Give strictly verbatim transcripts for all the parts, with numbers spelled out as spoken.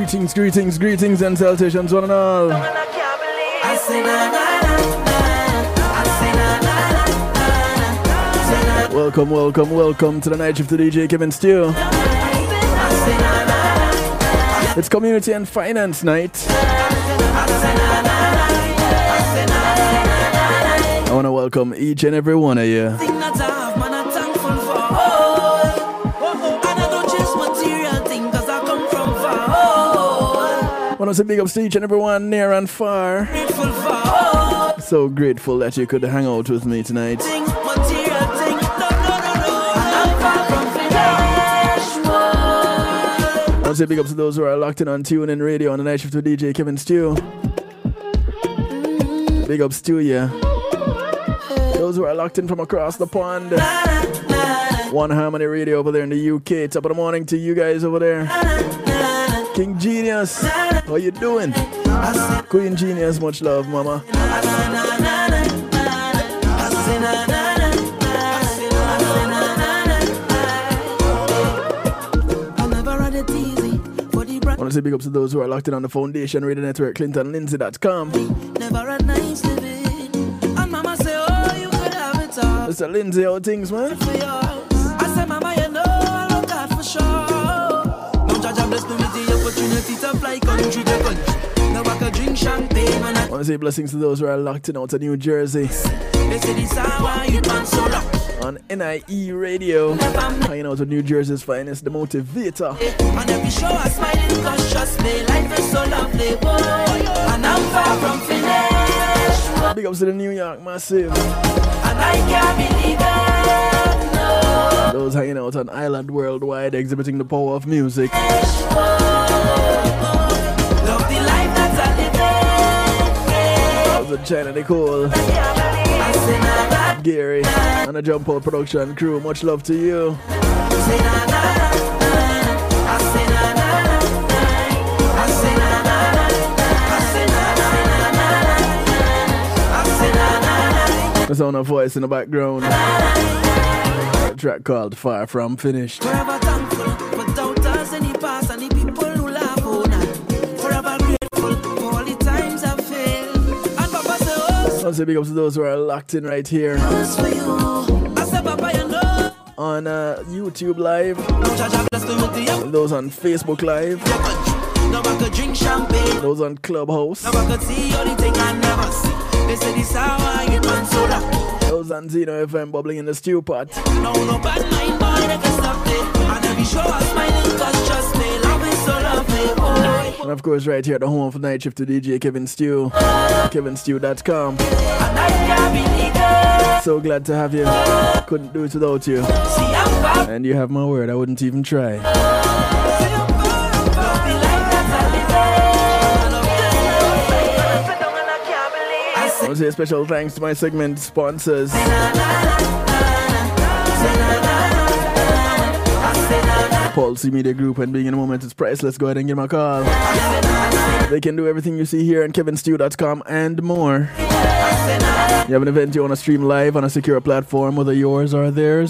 Greetings, greetings, greetings and salutations one and all. Welcome, welcome, welcome to the night shift to D J Kevin Steele. It's Community and Finance Night. I want to welcome each and every one of you. I want to say big ups to each and everyone near and far. So grateful that you could hang out with me tonight. I want to say big ups to those who are locked in on TuneIn Radio on the night shift with D J Kevin Steele. Big ups to you. Those who are locked in from across the pond. One Harmony Radio over there in the U K. Top of the morning to you guys over there. King Genius, how you doing? Queen Genius, much love, mama. I want to say big ups to those who are locked in on the Foundation Radio Network, Clinton Lindsay dot com. Mister Lindsay, how things, man? I said, mama, you know, I look out for sure. Don't judge a blessed me with the opportunity to fly country to country. Now I can drink champagne. I want to say blessings to those who are locked in out of New Jersey. They say this hour you man so rock. On N I E Radio. Hanging out with New Jersey's finest, the motivator. On every show I smiling cause trust me, life is so lovely, boy. And I'm far from finished. Big ups to the New York Massive. And I can't believe it, no. Those hanging out on Island Worldwide, exhibiting the power of music. Love the life that's a living. How's it, China Nicole? Gary and the Jump Out production crew, much love to you. The sound of voice in the background. A track called Far From Finished. Forever thankful for doubters and the past and the people who laugh on us. Forever grateful for all the times I've failed. And Papa say, oh, I'll say big ups to those who are locked in right here. For you. I say, Papa, you know. On uh, YouTube Live. Those on Facebook Live. Those on Clubhouse. They say this hour I get man so rock. Those on Zeno F M bubbling in the stew pot. No, no bad mind boy, they can stop it. And every show I smiling cause trust me, love is so lovely, boy. And of course right here at the home of Night Shift to D J Kevin Steele, Kevin Steele dot com. And I can't believe it. So glad to have you. Couldn't do it without you. And you have my word, I wouldn't even try. I want to say a special thanks to my segment sponsors. Paul C Media Group, and being in a moment is priceless. Go ahead and give them a call. They can do everything you see here on Kevin Steele dot com and more. You have an event you want to stream live on a secure platform, whether yours or theirs.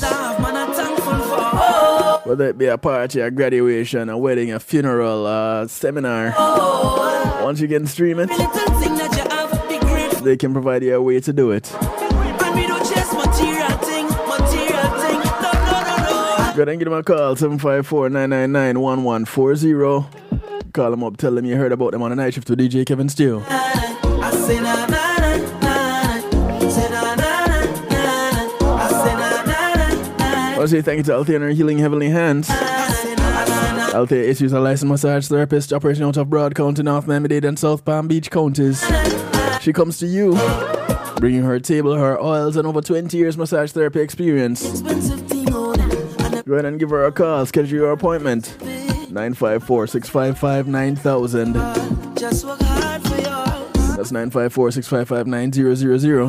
Whether it be a party, a graduation, a wedding, a funeral, a seminar. Once you can stream it, they can provide you a way to do it. Go ahead and give them a call, seven five four, nine nine nine, one one four zero. Call them up, tell them you heard about them on the night shift with D J Kevin Steele. I want to say thank you to Althea and her Healing Heavenly Hands. Althea issues a licensed massage therapist operating out of Broad County, North Miami-Dade and South Palm Beach counties. She comes to you, bringing her table, her oils, and over twenty years massage therapy experience. Go ahead and give her a call, schedule your appointment. nine five four, six five five, nine thousand. That's nine five four, six five five, nine thousand.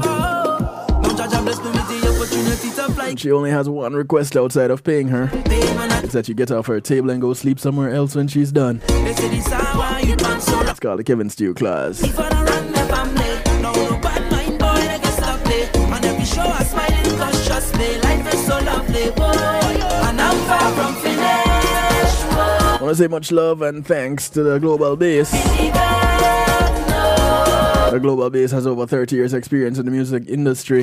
And she only has one request outside of paying her. It's that you get off her table and go sleep somewhere else when she's done. It's called the Kevin Steele class. Trust me, life is so lovely, boy. And I'm far from finished, boy. I want to say much love and thanks to the Global Bass. The Global Bass has over thirty years experience in the music industry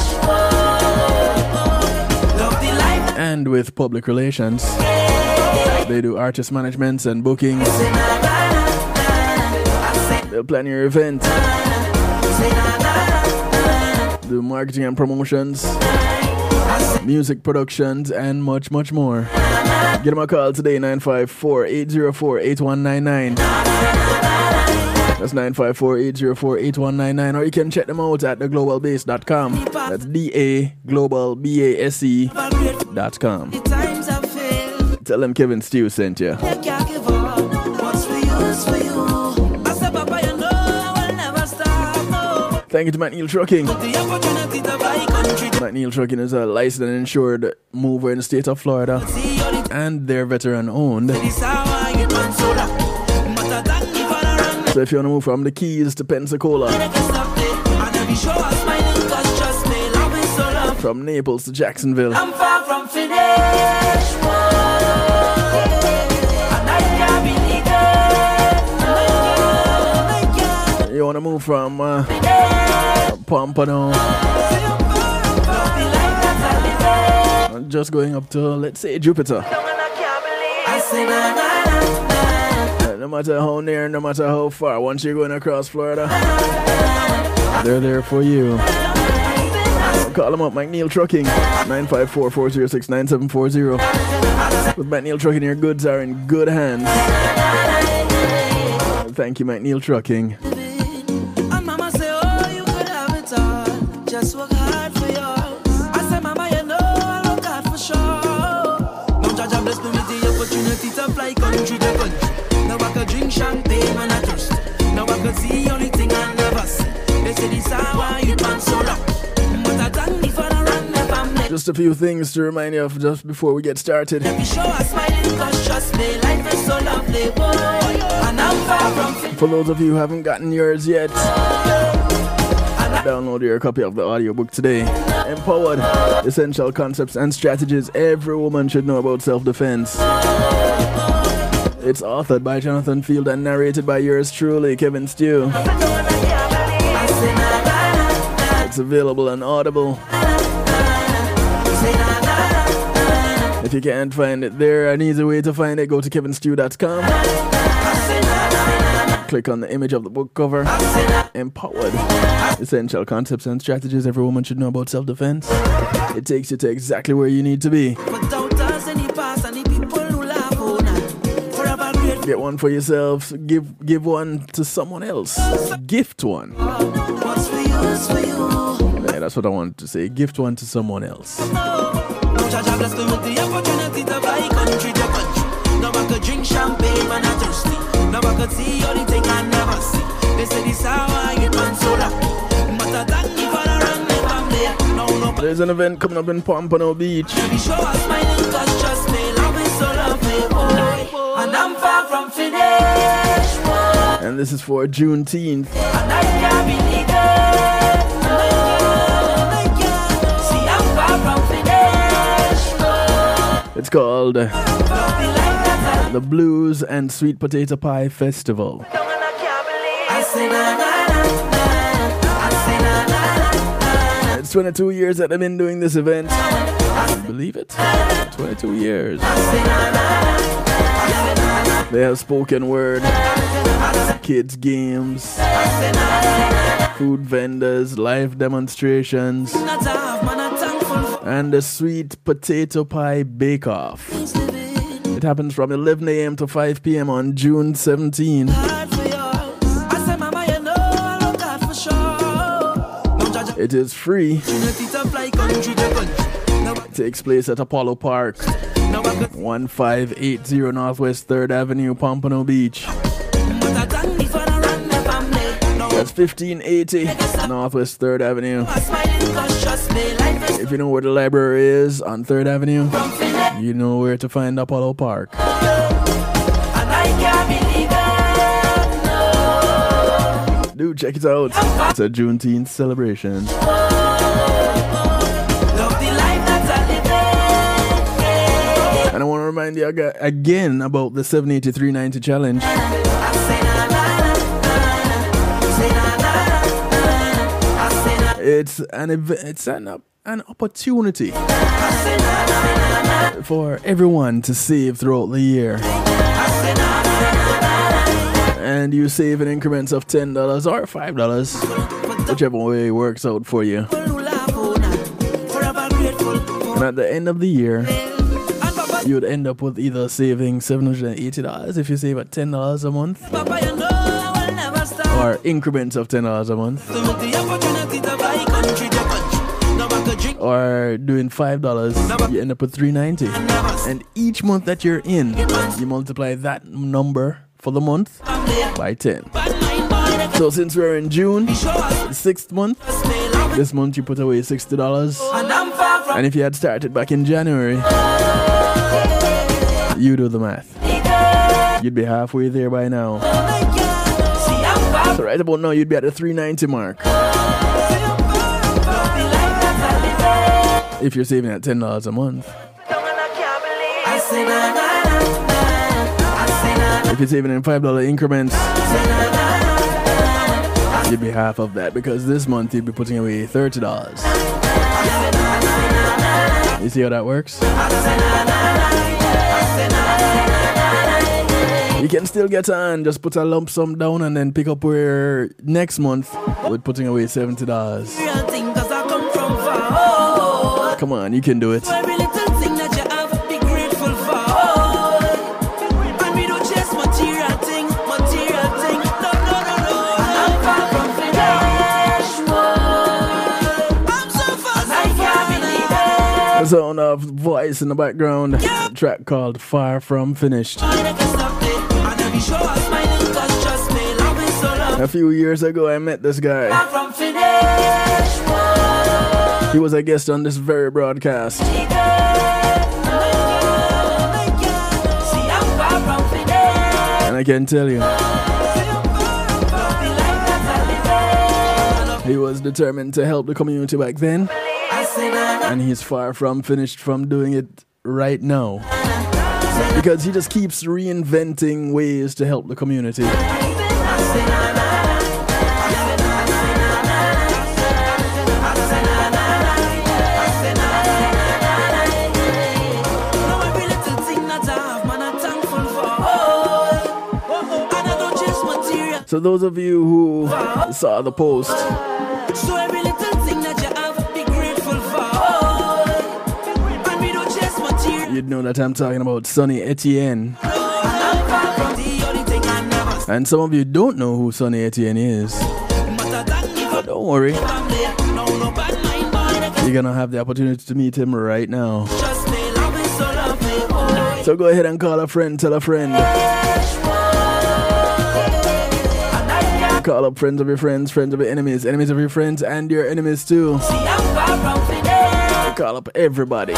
and with public relations. They do artist management and bookings. They'll plan your event, do marketing and promotions, music productions, and much, much more. Give them a call today, nine five four, eight zero four, eight one nine nine. That's nine five four, eight zero four, eight one nine nine. Or you can check them out at the global base dot com. That's D A Global B A S E dot com. Tell them Kevin Stew sent you. Thank you to McNeil Trucking. McNeil Trucking is a licensed and insured mover in the state of Florida, and they're veteran owned. So if you want to move from the Keys to Pensacola, from Naples to Jacksonville, I'm far from finished. You want to move from uh, Pompano, just going up to, let's say, Jupiter. No matter how near, no matter how far, once you're going across Florida, they're there for you. Call them up, McNeil Trucking, nine five four, four zero six, nine seven four zero. With McNeil Trucking, your goods are in good hands. Thank you, McNeil Trucking. And mama say, oh, you could have it all. Just work hard for you. I say, mama, you know I work hard for sure. Now Jaja bless me with the opportunity to fly country to country. Now I could drink champagne when I thirst. Now I could see only thing I never see. They say this hour you man so long. But I thank me for the run never met. Just a few things to remind you of just before we get started. Let me show us smiling cause trust me, life is so lovely, boy. And I'm far from fit. For those of you who haven't gotten yours yet, download your copy of the audiobook today. Empowered, Essential Concepts and Strategies Every Woman Should Know About Self-Defense. It's authored by Jonathan Field and narrated by yours truly, Kevin Stew. It's available on Audible. If you can't find it there, an easy way to find it, go to kevin stew dot com. Click on the image of the book cover. Empowered, Essential Concepts and Strategies Every Woman Should Know About Self-Defense. It takes you to exactly where you need to be. Get one for yourself, give give one to someone else. Gift one. Yeah, that's what I wanted to say. Gift one to someone else. Jaja bless me with the opportunity to fly country to country. Now I could drink champagne when I'm thirsty. Now I could see only thing I never see. They say this how I get man so long. But I thank me for the run never made. No, no. There's an event coming up in Pompano Beach. Baby, show us smiling cause trust me, love is so lovely, boy. And I'm far from finished, boy. And this is for Juneteenth. And I can't believe it. See, I'm far from finished, boy. It's called uh, the Blues and Sweet Potato Pie Festival. It's twenty-two years that I've been doing this event. Believe it? twenty-two years. They have spoken word, kids games, food vendors, live demonstrations, and the Sweet Potato Pie Bake Off. It happens from eleven a.m. to five p.m. on June seventeenth. It is free. It takes place at Apollo Park, one five eight zero Northwest third Avenue, Pompano Beach. That's fifteen eighty Northwest third Avenue. If you know where the library is on third Avenue, you know where to find Apollo Park. Dude, check it out. It's a Juneteenth celebration. And I want to remind you aga- again about the seven eighty-three ninety challenge. It's an ev- it's an op- an opportunity for everyone to save throughout the year. And you save in increments of ten dollars or five dollars, whichever way works out for you. And at the end of the year, you would end up with either saving seven hundred eighty dollars if you save at ten dollars a month, or increments of ten dollars a month, or doing five dollars, you end up with three dollars and ninety cents. And each month that you're in, you multiply that number for the month by ten. So since we're in June, the sixth month, this month you put away sixty dollars. And if you had started back in January, you do the math, you'd be halfway there by now. So right about now, you'd be at the three dollars and ninety cents mark if you're saving at ten dollars a month. If you're saving in five dollars increments, you'd be half of that, because this month you'd be putting away thirty dollars. You see how that works? You can still get on, just put a lump sum down and then pick up where next month with putting away seventy dollars. Come on, you can do it. The sound of voice in the background, a track called Far From Finished. A few years ago, I met this guy. He was a guest on this very broadcast. And I can tell you, he was determined to help the community back then. And he's far from finished from doing it right now, because he just keeps reinventing ways to help the community. So those of you who saw the post, you'd know that I'm talking about Sonny Etienne. And some of you don't know who Sonny Etienne is. But don't worry, you're gonna have the opportunity to meet him right now. So go ahead and call a friend, tell a friend. Call up friends of your friends, friends of your enemies, enemies of your friends, and your enemies too. Call up everybody.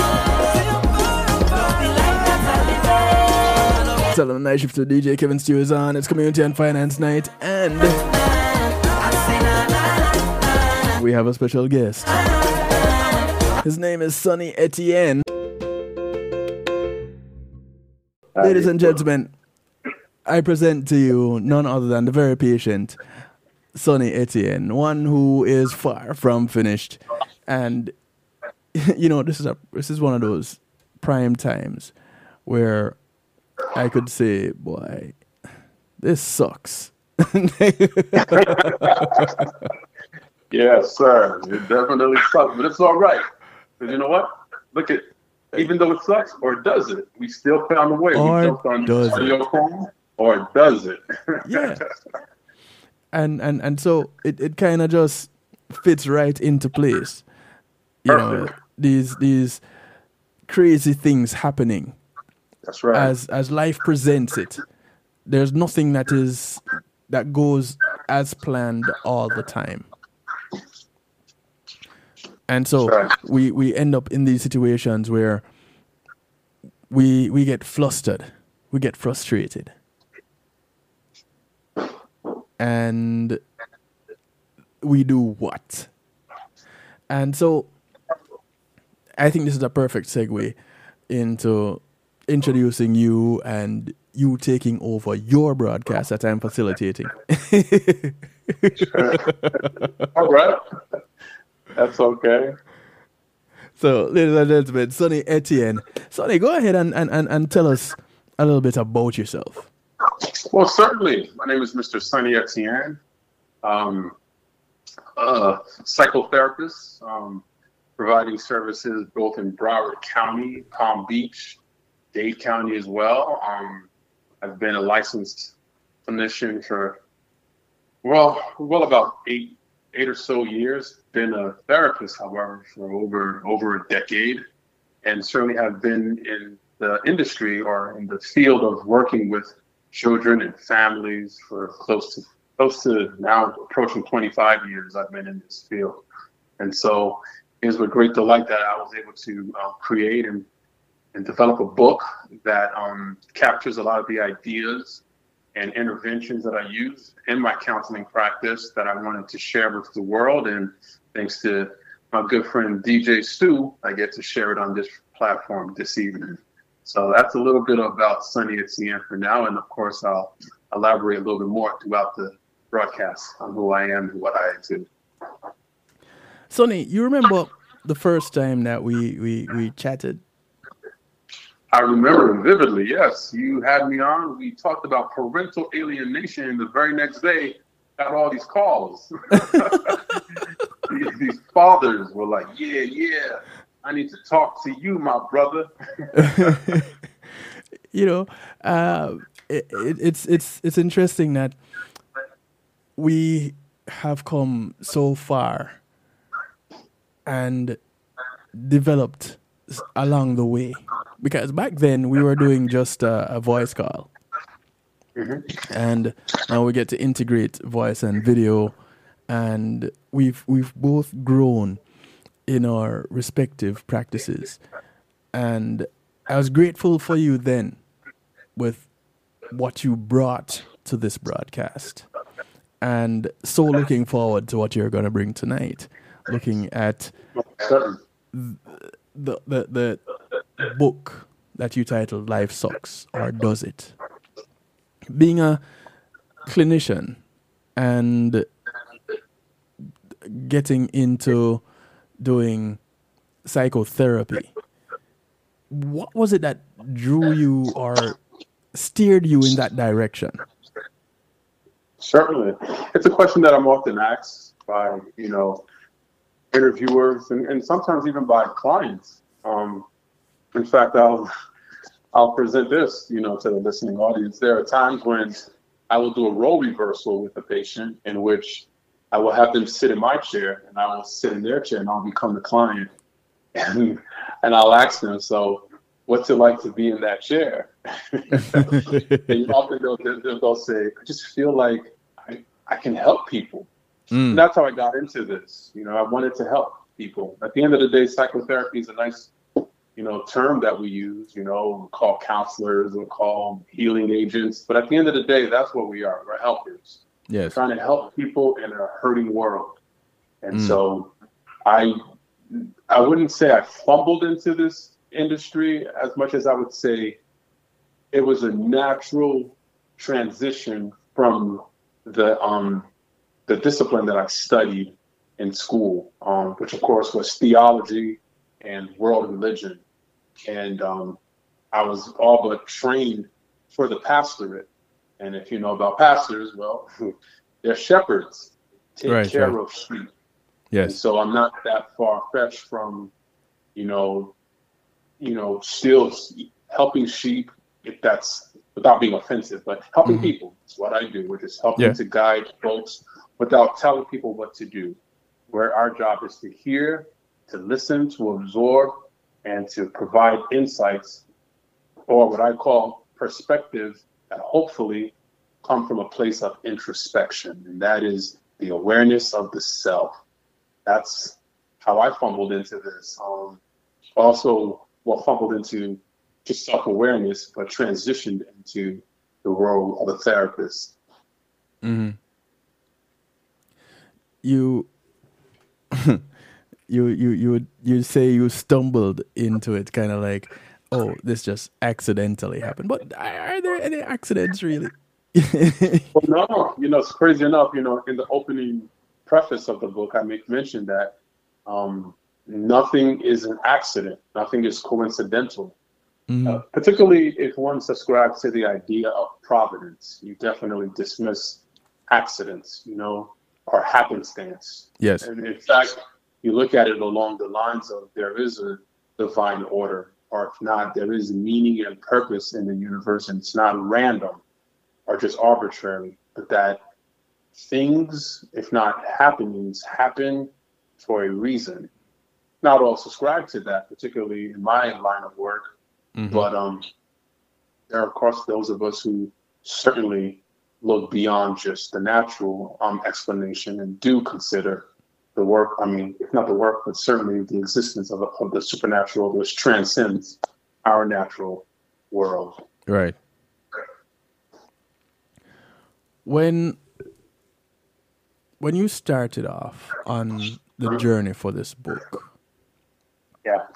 Tell them the night shift to D J Kevin Stew is on. It's Community and Finance Night, and we have a special guest. His name is Sonny Etienne. Ladies and gentlemen, I present to you none other than the very patient Sonny Etienne, one who is far from finished. And you know, this is a this is one of those prime times where I could say, boy, this sucks. Yes, sir. It definitely sucks, but it's all right. Because you know what? Look at, even though it sucks or does it, we still found a way. Or we jumped on does your it. phone, or does it? Yeah. And and and so it, it kind of just fits right into place. You Perfect. know, these these crazy things happening. That's right. As as life presents it. There's nothing that is that goes as planned all the time. And so Right. we, we end up in these situations where we we get flustered, we get frustrated. And we do what? And so I think this is a perfect segue into introducing you and you taking over your broadcast that I'm facilitating. All right. That's okay. So, ladies and gentlemen, Sonny Etienne. Sonny, go ahead and, and, and, and tell us a little bit about yourself. Well, certainly. My name is Mister Sonny Etienne. Um, uh, psychotherapist, um, providing services both in Broward County, Palm Beach, Dade County as well. Um, I've been a licensed clinician for, well, well about eight, eight or so years. Been a therapist, however, for over over a decade, and certainly have been in the industry or in the field of working with children and families for close to close to now approaching twenty-five years. I've been in this field, and so it was with great delight that I was able to uh, create and and develop a book that um, captures a lot of the ideas and interventions that I use in my counseling practice that I wanted to share with the world. And thanks to my good friend D J Stu, I get to share it on this platform this evening. So that's a little bit about Sonny Etienne for now. And of course, I'll elaborate a little bit more throughout the broadcast on who I am and what I do. Sonny, you remember the first time that we, we, we chatted? I remember vividly, yes. You had me on. We talked about parental alienation, and the very next day, got all these calls. these, these fathers were like, yeah, yeah, I need to talk to you, my brother. You know, uh, it, it, it's it's it's interesting that we have come so far and developed along the way. Because back then we were doing just a, a voice call. Mm-hmm. And now we get to integrate voice and video, and we've we've both grown in our respective practices. And I was grateful for you then with what you brought to this broadcast. And so looking forward to what you're going to bring tonight, looking at the, the, the, the book that you titled Life Sucks, or Does It? Being a clinician and getting into doing psychotherapy, what was it that drew you or steered you in that direction? Certainly. It's a question that I'm often asked by, you know, interviewers and, and sometimes even by clients. Um, in fact, I'll I'll present this, you know, to the listening audience. There are times when I will do a role reversal with a patient in which I will have them sit in my chair and I will sit in their chair and I'll become the client. And and I'll ask them, so what's it like to be in that chair? And often they'll, they'll, they'll say, I just feel like I, I can help people. Mm. And that's how I got into this. You know, I wanted to help people. At the end of the day, psychotherapy is a nice, you know, term that we use. You know, we call counselors, we call healing agents. But at the end of the day, that's what we are. We're helpers. Yes. Trying to help people in a hurting world. And mm. so I I wouldn't say I fumbled into this industry as much as I would say it was a natural transition from the um the discipline that I studied in school, um, which of course was theology and world religion. And um, I was all but trained for the pastorate. And if you know about pastors, well, they're shepherds, take right, care right. of sheep. Yes. And so I'm not that far fetched from, you know, you know, still helping sheep, if that's without being offensive, but helping mm-hmm. people is what I do, which is helping yeah. to guide folks without telling people what to do. Where our job is to hear, to listen, to absorb, and to provide insights, or what I call perspective, that hopefully come from a place of introspection, and that is the awareness of the self. That's how I fumbled into this. Um, also, well, fumbled into just self-awareness, but transitioned into the role of a therapist. Mm-hmm. You, you, you, you, you say you stumbled into it, kind of like oh, this just accidentally happened. But are are there any accidents really? Well, no, you know, it's crazy enough. You know, in the opening preface of the book, I make mention that um, nothing is an accident, nothing is coincidental. Mhm. Uh, particularly if one subscribes to the idea of providence, you definitely dismiss accidents, you know, or happenstance. Yes. And in fact, you look at it along the lines of there is a divine order, or if not, there is meaning and purpose in the universe, and it's not random or just arbitrary, but that things, if not happenings, happen for a reason. Not all subscribe to that, particularly in my line of work, Mhm. but um, there are, of course, those of us who certainly look beyond just the natural um, explanation and do consider the work, I mean, if not the work, but certainly the existence of, of the supernatural, which transcends our natural world. Right. When when you started off on the journey for this book, Yeah.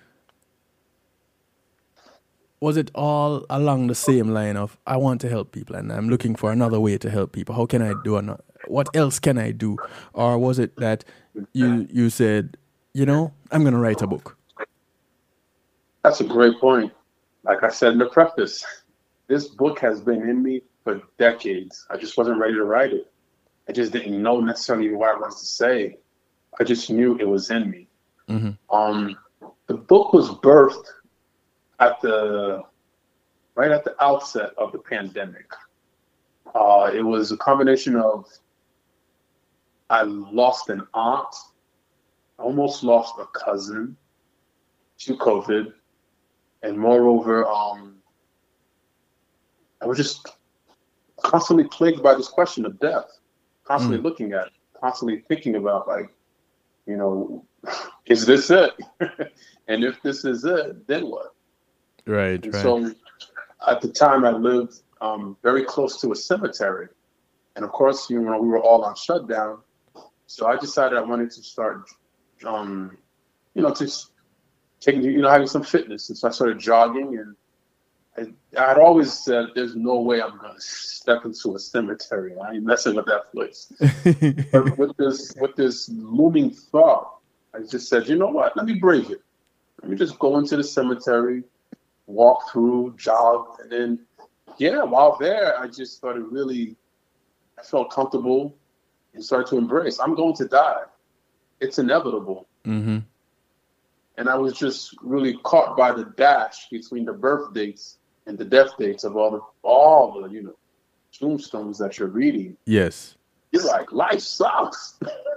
was it all along the same line of I want to help people and I'm looking for another way to help people? How can I do another? What else can I do? Or was it that you you said, you know, I'm going to write a book? That's a great point. Like I said in the preface, this book has been in me for decades. I just wasn't ready to write it. I just didn't know necessarily what I wanted to say. I just knew it was in me. Mhm. Um, the book was birthed at the right at the outset of the pandemic. Uh, it was a combination of I lost an aunt, almost lost a cousin to COVID, and moreover, um, I was just constantly plagued by this question of death, constantly Mm. looking at it, constantly thinking about, like, you know, is this it? And if this is it, then what? Right, And right. so at the time I lived um, very close to a cemetery. And of course, you know, we were all on shutdown. So I decided I wanted to start, um, you know, just taking, you know, having some fitness. And so I started jogging, and I, I'd always said, there's no way I'm going to step into a cemetery. I ain't messing with that place. But with this, with this looming thought, I just said, you know what? Let me brave it. Let me just go into the cemetery, walk through, jog, and then, yeah, while there, I just started really, I felt comfortable and started to embrace. I'm going to die. It's inevitable. Mm-hmm. And I was just really caught by the dash between the birth dates and the death dates of all the, all the, you know, tombstones that you're reading. Yes. You're like, life sucks.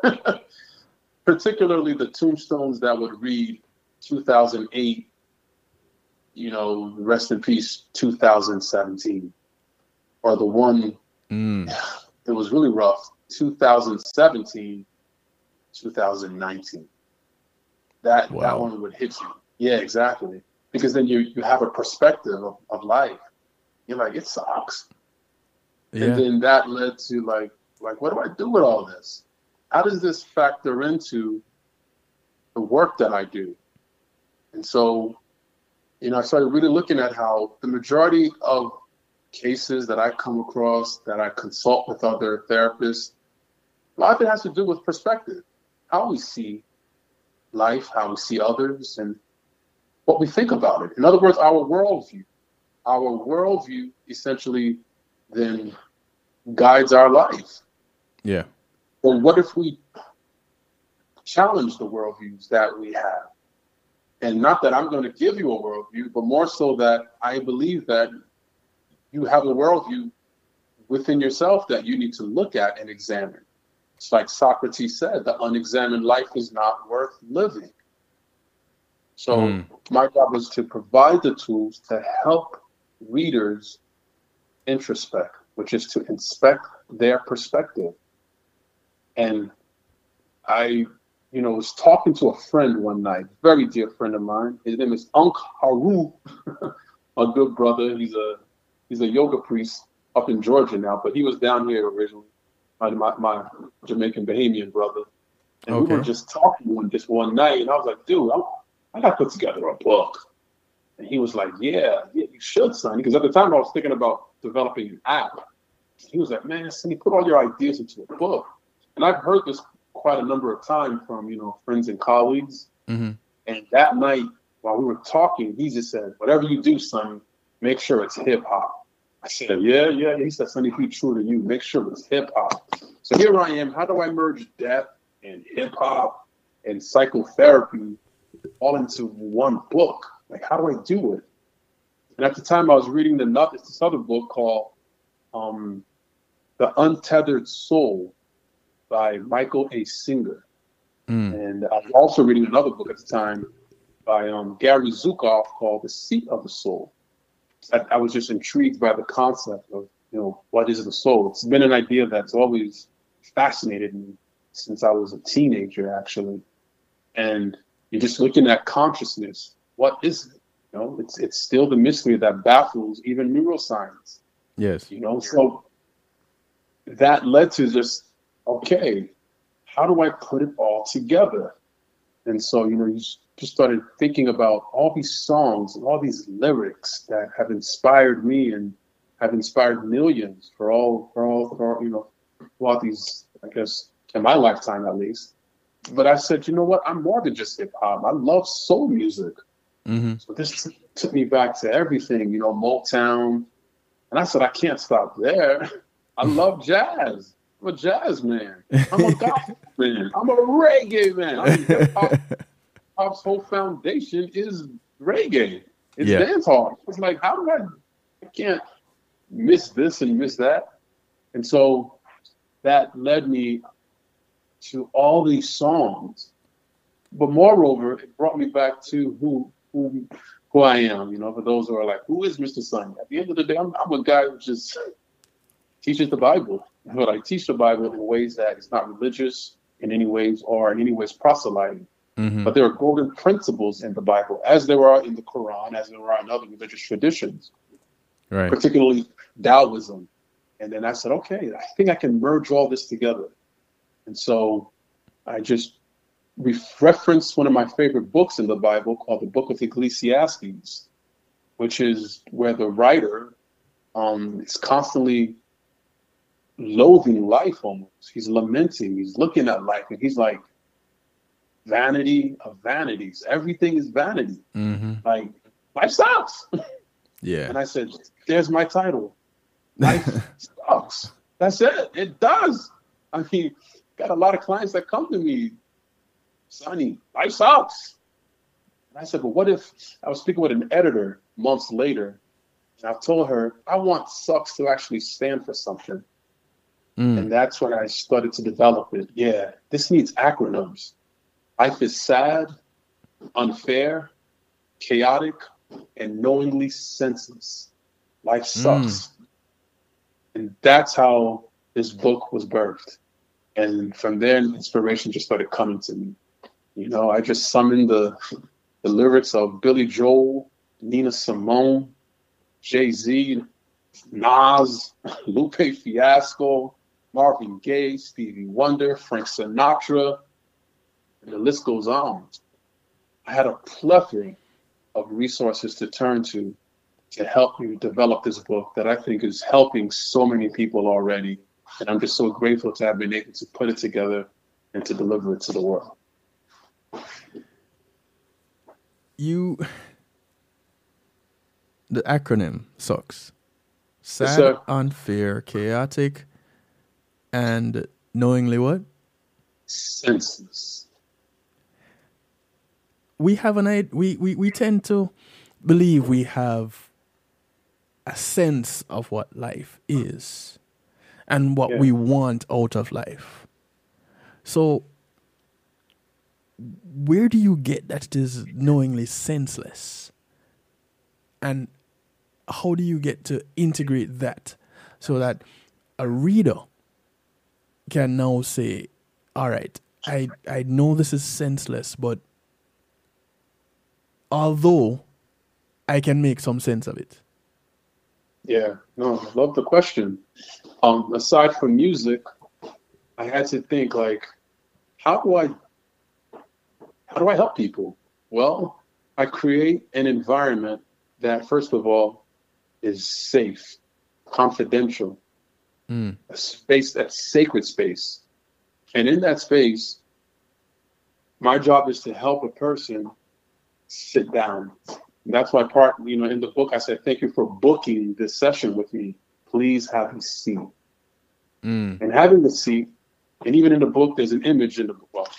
Particularly the tombstones that would read two thousand eight, you know, rest in peace, two thousand seventeen. Or the one Mm. that was really rough, two thousand seventeen, two thousand nineteen. That, Wow. that one would hit you. Yeah, exactly. Because then you, you have a perspective of, of life. You're like, it sucks. Yeah. And then that led to like, like, what do I do with all this? How does this factor into the work that I do? And so, you know, I started really looking at how the majority of cases that I come across, that I consult with other therapists, a lot of it has to do with perspective, how we see life, how we see others, and what we think about it. In other words, our worldview. Our worldview essentially then guides our life. Yeah. Well, what if we challenge the worldviews that we have? And not that I'm going to give you a worldview, but more so that I believe that you have a worldview within yourself that you need to look at and examine. It's like Socrates said, the unexamined life is not worth living. So Mm. my job was to provide the tools to help readers introspect, which is to inspect their perspective. And I, you know, was talking to a friend one night, very dear friend of mine. His name is Unc Haru, a good brother. He's a he's a yoga priest up in Georgia now, but he was down here originally. My my, my Jamaican Bahamian brother, and we Okay. were just talking one just one night, and I was like, dude, I'm, I got to put together a book. And he was like, yeah, yeah, you should, son. Because at the time I was thinking about developing an app. He was like, man, Sonny, put all your ideas into a book. And I've heard this quite a number of times from, you know, friends and colleagues. Mm-hmm. And that night, while we were talking, he just said, whatever you do, son, make sure it's hip hop. I said, yeah, yeah. He said, Sonny, be true to you. Make sure it's hip hop. So here I am. How do I merge death and hip hop and psychotherapy all into one book? Like, how do I do it? And at the time I was reading the this other book called um, The Untethered Soul by Michael A. Singer. Mm. And I was also reading another book at the time by um, Gary Zukav called The Seat of the Soul. I, I was just intrigued by the concept of, you know, what is the soul? It's been an idea that's always fascinated me since I was a teenager, actually. And you're just looking at consciousness. What is it? You know, it's it's still the mystery that baffles even neuroscience. Yes. You know, so that led to just, okay, how do I put it all together? And so, you know, you just started thinking about all these songs and all these lyrics that have inspired me and have inspired millions for all, for all, for, you know, throughout these, I guess, in my lifetime at least. But I said, you know what? I'm more than just hip hop. I love soul music. Mm-hmm. So this t- took me back to everything, you know, Motown. And I said, I can't stop there. I love jazz. I'm a jazz man. I'm a gospel man. I'm a reggae man. I mean, hip hop, hop's whole foundation is reggae. It's yeah. dance hall. It's like, how do I, I can't miss this and miss that. And so that led me to all these songs. But moreover, it brought me back to who who who I am, you know, for those who are like, who is Mister Sonny? At the end of the day, I'm, I'm a guy who just teaches the Bible. But I teach the Bible in ways that it's not religious in any ways or in any ways proselyting. Mm-hmm. But there are golden principles in the Bible, as there are in the Quran, as there are in other religious traditions, right. Particularly Taoism. And then I said, okay, I think I can merge all this together. And so I just referenced one of my favorite books in the Bible called the Book of Ecclesiastes, which is where the writer um, is constantly loathing life almost. He's lamenting, he's looking at life, and he's like, vanity of vanities. Everything is vanity. Mm-hmm. Like, life sucks. Yeah. And I said, there's my title. Life sucks. That's it. It does. I mean, got a lot of clients that come to me, Sonny, life sucks. And I said, but what if I was speaking with an editor months later, and I told her, I want sucks to actually stand for something. Mm. And that's when I started to develop it. Yeah, this needs acronyms. Life is sad, unfair, chaotic, and knowingly senseless. Life sucks. Mm. And that's how this book was birthed. And from there, inspiration just started coming to me. You know, I just summoned the, the lyrics of Billy Joel, Nina Simone, Jay-Z, Nas, Lupe Fiasco, Marvin Gaye, Stevie Wonder, Frank Sinatra, and the list goes on. I had a plethora of resources to turn to to help me develop this book that I think is helping so many people already. And I'm just so grateful to have been able to put it together and to deliver it to the world. You, the acronym sucks. Sad, yes, unfair, chaotic, and knowingly what? Senseless. We have an idea, we, we, we tend to believe we have a sense of what life is and what yeah. we want out of life. So where do you get that it is knowingly senseless? And how do you get to integrate that so that a reader can now say, all right, I, I know this is senseless, but although I can make some sense of it. Yeah, no, I love the question. Um, aside from music, I had to think like, how do I, how do I help people? Well, I create an environment that, first of all, is safe, confidential, Mm. a space that's sacred space. And in that space, my job is to help a person sit down. And that's why part, you know, in the book, I said, thank you for booking this session with me. Please have a seat. Mm. And having the seat, and even in the book, there's an image in the book. Well,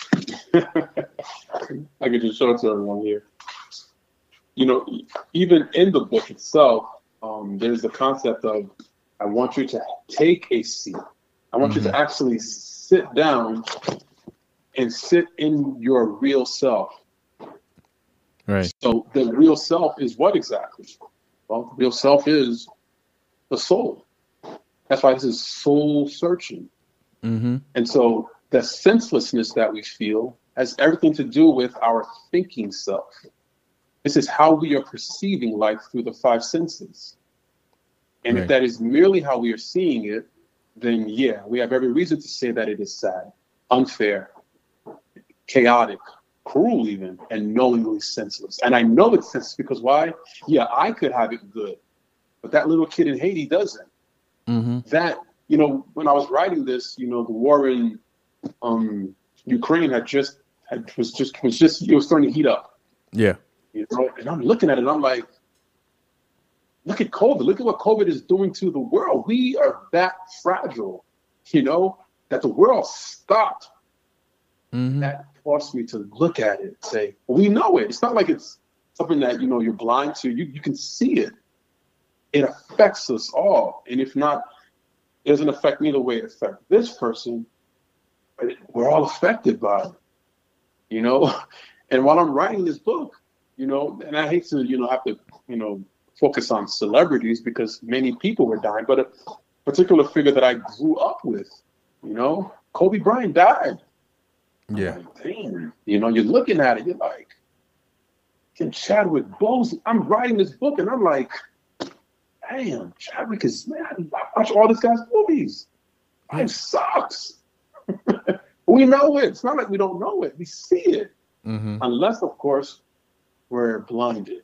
I could just show it to everyone here. You know, even in the book itself, um, there's the concept of, I want you to take a seat. I want Mm-hmm. you to actually sit down and sit in your real self. Right. So the real self is what exactly? Well, the real self is the soul. That's why this is soul searching. Mm-hmm. And so the senselessness that we feel has everything to do with our thinking self. This is how we are perceiving life through the five senses. And Right. if that is merely how we are seeing it, then yeah, we have every reason to say that it is sad, unfair, chaotic, cruel even, and knowingly senseless. And I know it's senseless because why? Yeah, I could have it good, but that little kid in Haiti doesn't. Mm-hmm. That, you know, when I was writing this, you know, the war in um, Ukraine had just, had, was just, was just, it was starting to heat up. Yeah. You know, and I'm looking at it, I'm like, look at COVID. Look at what COVID is doing to the world. We are that fragile, you know, that the world stopped. Mm-hmm. That forced me to look at it and say, we know it. It's not like it's something that, you know, you're blind to. You, you can see it. It affects us all. And if not, it doesn't affect me the way it affects this person. But we're all affected by it, you know. And while I'm writing this book, you know, and I hate to, you know, have to, you know, focus on celebrities because many people were dying, but a particular figure that I grew up with, you know, Kobe Bryant died. Yeah. I'm like, damn, you know, you're looking at it, you're like, can Chadwick Boseman, I'm writing this book and I'm like, damn, Chadwick is, man, I watch all this guy's movies. Life sucks. We know it. It's not like we don't know it. We see it. Mm-hmm. Unless, of course, we're blinded.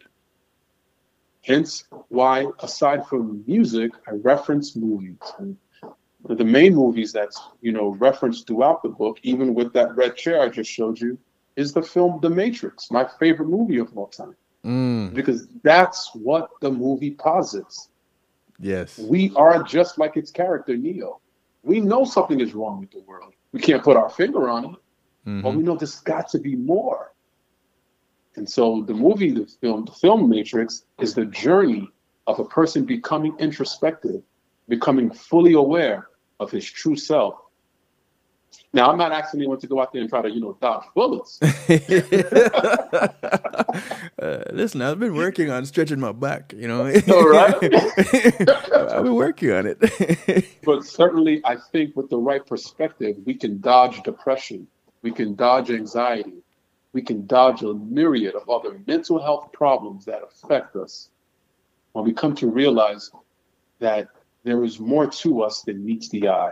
Hence why, aside from music, I reference movies. And the main movies that's, you know, referenced throughout the book, even with that red chair I just showed you, is the film The Matrix, my favorite movie of all time. Mm. Because that's what the movie posits. Yes. We are just like its character, Neo. We know something is wrong with the world. We can't put our finger on it, Mm-hmm. but we know there's got to be more. And so the movie, the film, the film Matrix is the journey of a person becoming introspective, becoming fully aware of his true self. Now, I'm not asking anyone to go out there and try to, you know, dodge bullets. uh, listen, I've been working on stretching my back, you know. All right. I've been working on it. But certainly, I think with the right perspective, we can dodge depression. We can dodge anxiety. We can dodge a myriad of other mental health problems that affect us when we come to realize that there is more to us than meets the eye.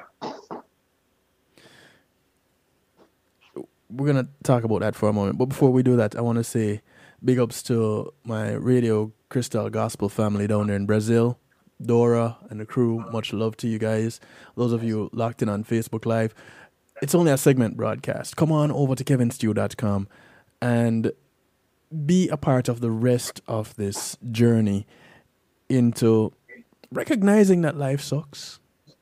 We're going to talk about that for a moment. But before we do that, I want to say big ups to my Radio Crystal Gospel family down there in Brazil. Dora and the crew, much love to you guys. Those of you locked in on Facebook Live, it's only a segment broadcast. Come on over to kevin stew dot com and be a part of the rest of this journey into recognizing that life sucks,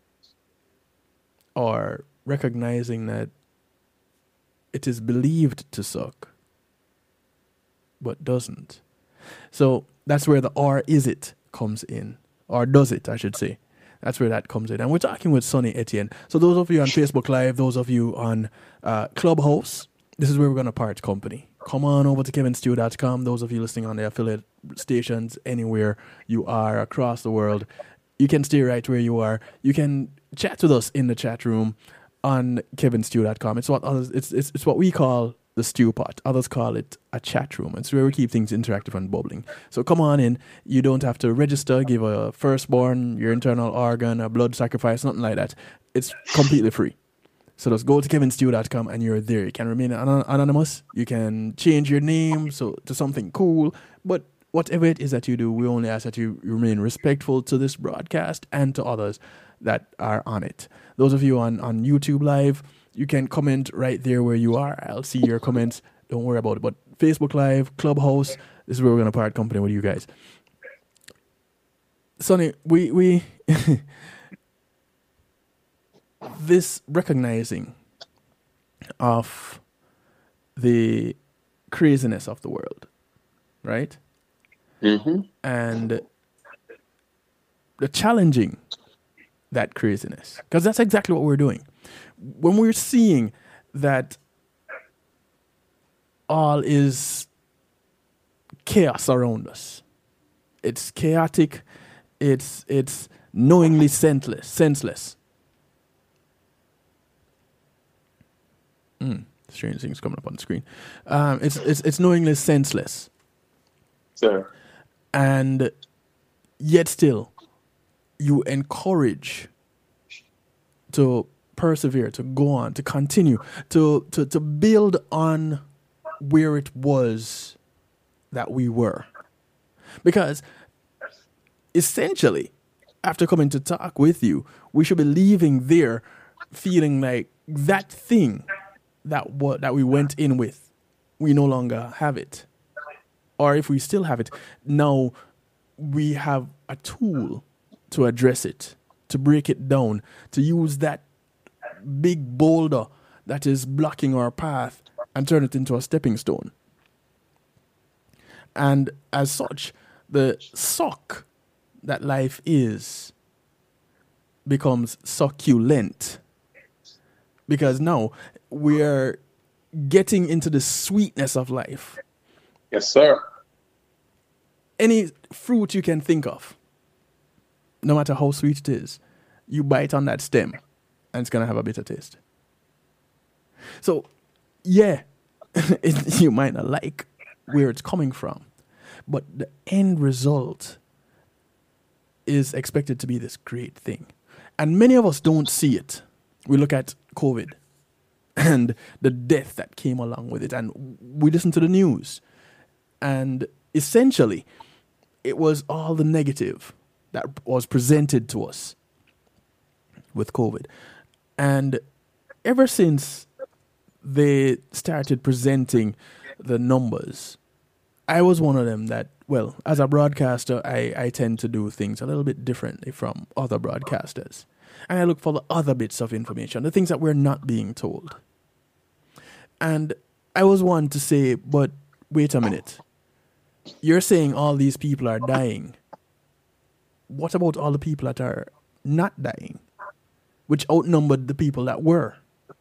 or recognizing that it is believed to suck, but doesn't. So that's where the or is it comes in, or does it, I should say. That's where that comes in. And we're talking with Sonny Etienne. So those of you on Facebook Live, those of you on uh, Clubhouse, this is where we're going to part company. Come on over to kevin stew dot com. Those of you listening on the affiliate stations, anywhere you are across the world, you can stay right where you are. You can chat with us in the chat room on kevin stew dot com. It's what others, it's, it's it's what we call the stew pot. Others call it a chat room. It's where we keep things interactive and bubbling. So come on in. You don't have to register, give a firstborn, your internal organ, a blood sacrifice, nothing like that. It's completely free. So just go to kevin stew dot com and you're there. You can remain an- anonymous. You can change your name so to something cool. But whatever it is that you do, we only ask that you remain respectful to this broadcast and to others that are on it. Those of you on, on YouTube Live, you can comment right there where you are. I'll see your comments. Don't worry about it. But Facebook Live, Clubhouse, this is where we're going to part company with you guys. Sonny, we... we this recognizing of the craziness of the world, right? Mm-hmm. And the challenging that craziness, because that's exactly what we're doing. When we're seeing that all is chaos around us, it's chaotic, it's it's knowingly senseless, senseless. Mm, strange things coming up on the screen. Um, it's it's it's knowingly senseless. Sir. And yet still, you encourage to persevere, to go on, to continue, to, to, to build on where it was that we were. Because essentially, after coming to talk with you, we should be leaving there feeling like that thing that what that we went in with, we no longer have it. Or if we still have it, now we have a tool to address it, to break it down, to use that big boulder that is blocking our path and turn it into a stepping stone. And as such, the suck that life is becomes succulent. Because now we are getting into the sweetness of life. Yes, sir. Any fruit you can think of, no matter how sweet it is, you bite on that stem and it's going to have a bitter taste. So, yeah, it, you might not like where it's coming from, but the end result is expected to be this great thing. And many of us don't see it. We look at COVID and the death that came along with it, and we listen to the news. And essentially, it was all the negative that was presented to us with COVID. And ever since they started presenting the numbers, I was one of them that, well, as a broadcaster, I, I tend to do things a little bit differently from other broadcasters. And I look for the other bits of information, the things that we're not being told. And I was one to say, but wait a minute. You're saying all these people are dying. What about all the people that are not dying, which outnumbered the people that were?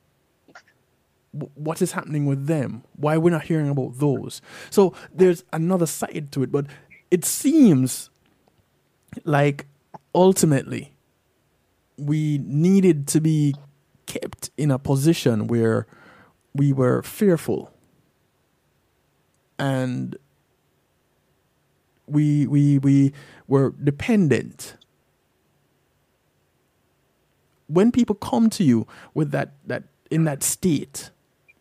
W- what is happening with them? Why we're not hearing about those? So there's another side to it, but it seems like ultimately we needed to be kept in a position where we were fearful and we we we were dependent. When people come to you with that that in that state,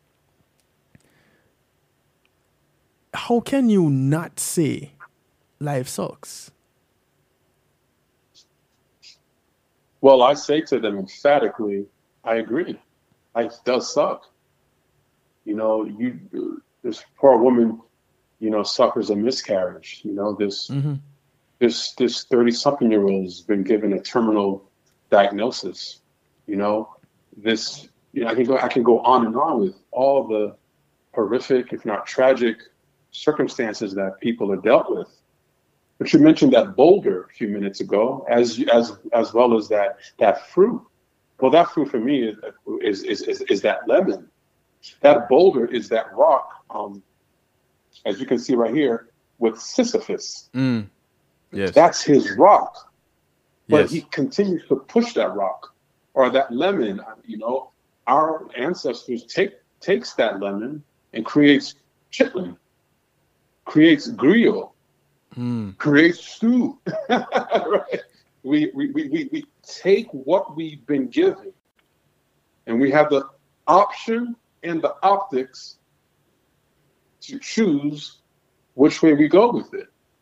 how can you not say life sucks? Well, I say to them emphatically, I agree. Life does suck. You know, you this poor woman, you know, suffers a miscarriage. You know, this mm-hmm. this this thirty-something-year-old has been given a terminal diagnosis. You know, this you know, I can go I can go on and on with all the horrific, if not tragic, circumstances that people are dealt with. But you mentioned that boulder a few minutes ago, as as as well as that that fruit. Well, that fruit for me is is is is, is that lemon. That boulder is that rock. Um, as you can see right here, with Sisyphus. Mm. Yes. That's his rock. But yes. he continues to push that rock. Or that lemon, you know, our ancestors take takes that lemon and creates chitlin, creates griot, mm. creates stew. Right? We, we, we, we, we take what we've been given and we have the option and the optics to choose which way we go with it.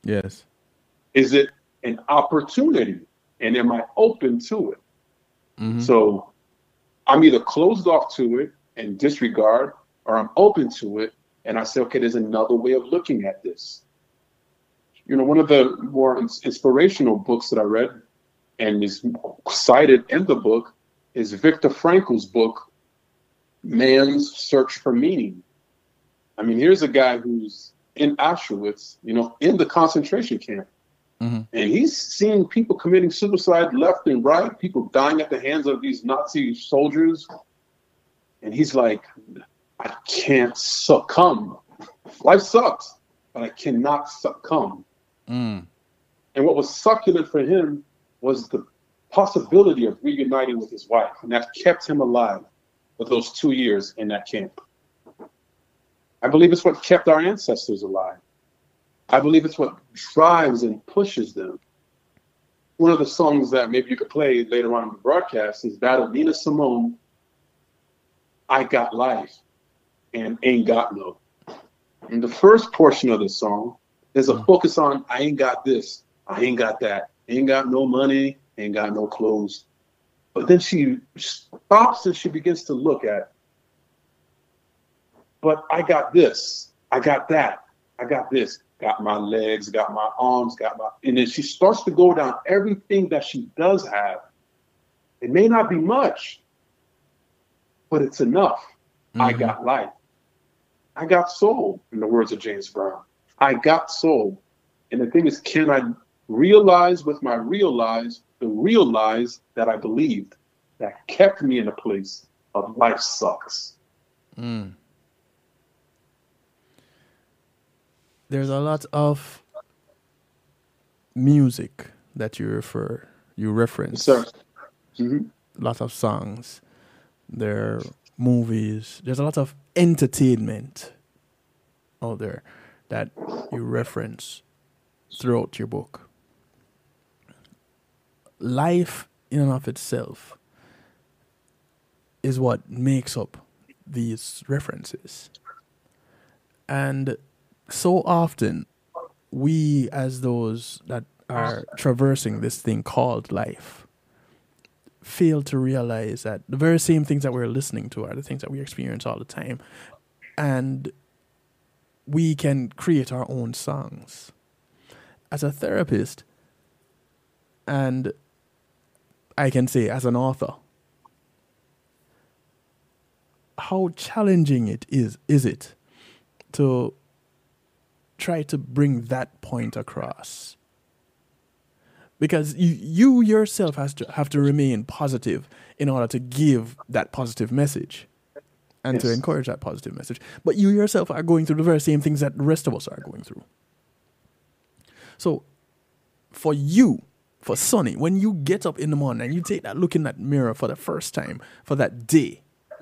Yes. Is it an opportunity? And am I open to it? Mm-hmm. So I'm either closed off to it and disregard, or I'm open to it and I say, okay, there's another way of looking at this. You know, one of the more inspirational books that I read and is cited in the book is Viktor Frankl's book, Man's Search for Meaning. I mean, here's a guy who's in Auschwitz, you know, in the concentration camp. Mm-hmm. And he's seeing people committing suicide left and right, people dying at the hands of these Nazi soldiers. And he's like, I can't succumb. Life sucks, but I cannot succumb. Mm. And what was succulent for him was the possibility of reuniting with his wife. And that kept him alive for those two years in that camp. I believe it's what kept our ancestors alive. I believe it's what drives and pushes them. One of the songs that maybe you could play later on in the broadcast is that of Nina Simone, I Got Life and Ain't Got No. In the first portion of the song, there's a focus on I ain't got this, I ain't got that, ain't got no money, ain't got no clothes. But then she stops and she begins to look at, but I got this, I got that, I got this, got my legs, got my arms, got my, and then she starts to go down everything that she does have. It may not be much, but it's enough. Mm-hmm. I got life. I got soul, in the words of James Brown. I got soul. And the thing is, can I realize with my realize, the realize that I believed that kept me in a place of life sucks. Mm. There's a lot of music that you refer, you reference. Yes, sir. Mm-hmm. A lot of songs. There are movies. There's a lot of entertainment out there that you reference throughout your book. Life in and of itself is what makes up these references. And so often, we as those that are traversing this thing called life fail to realize that the very same things that we're listening to are the things that we experience all the time. And we can create our own songs. As a therapist, and I can say as an author, how challenging it is, is it to try to bring that point across? Because you, you yourself has to have to remain positive in order to give that positive message and yes. to encourage that positive message. But you yourself are going through the very same things that the rest of us are going through. So for you, for Sonny, when you get up in the morning and you take that look in that mirror for the first time for that day,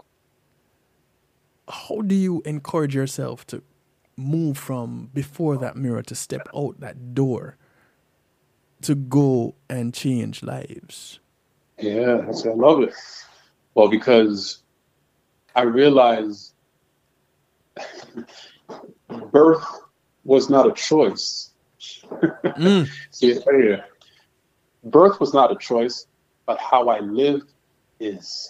how do you encourage yourself to move from before that mirror to step out that door to go and change lives? Yeah, that's, I love it. Well, because I realized birth was not a choice. Mm. See, yeah. Birth was not a choice, but how I lived is.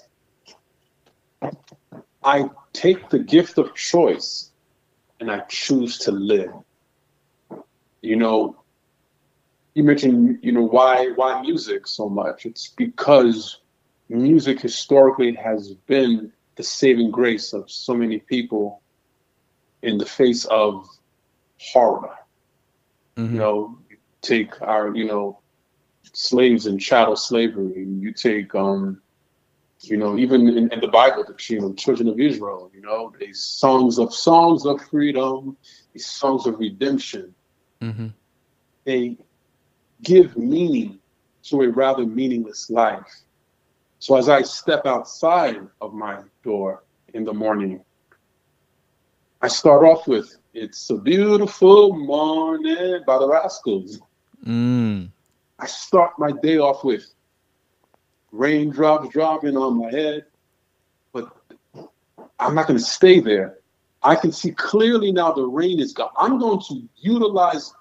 I take the gift of choice and I choose to live. You know, you mentioned, you know, why why music so much? It's because music historically has been the saving grace of so many people in the face of horror. Mm-hmm. You know, you take our, you know, slaves and chattel slavery. You take, um, you know, even in, in the Bible, the you know, children of Israel, you know, these songs of songs of freedom, these songs of redemption. Mm-hmm. They give meaning to a rather meaningless life. So as I step outside of my door in the morning, I start off with "It's a Beautiful Morning" by the Rascals. Mm. I start my day off with raindrops dropping on my head, but I'm not going to stay there. I can see clearly now the rain is gone. I'm going to utilize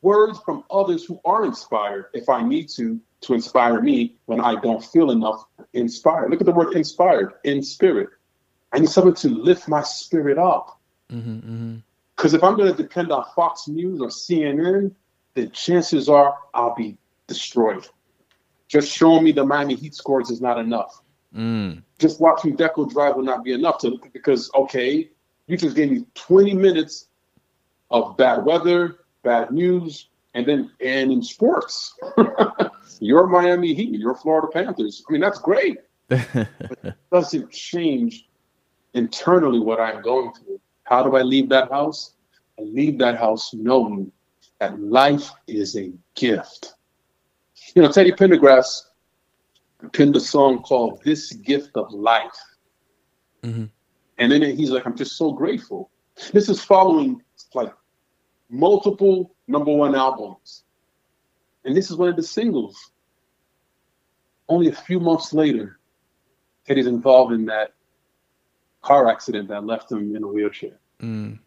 words from others who are inspired if I need to, to inspire me when I don't feel enough inspired. Look at the word inspired, in spirit. I need something to lift my spirit up. Because mm-hmm, mm-hmm. if I'm going to depend on Fox News or C N N, then chances are I'll be destroyed. Just showing me the Miami Heat scores is not enough. Mm. Just watching Deco drive will not be enough to because, okay, you just gave me twenty minutes of bad weather, bad news, and then and in sports, you're Miami Heat, you're Florida Panthers. I mean, that's great, but it doesn't change internally what I'm going through. How do I leave that house? I leave that house knowing that life is a gift. You know, Teddy Pendergrass penned a song called "This Gift of Life," mm-hmm. and then he's like, "I'm just so grateful." This is following like multiple number one albums. And this is one of the singles. Only a few months later, Teddy's involved in that car accident that left him in a wheelchair. Mm.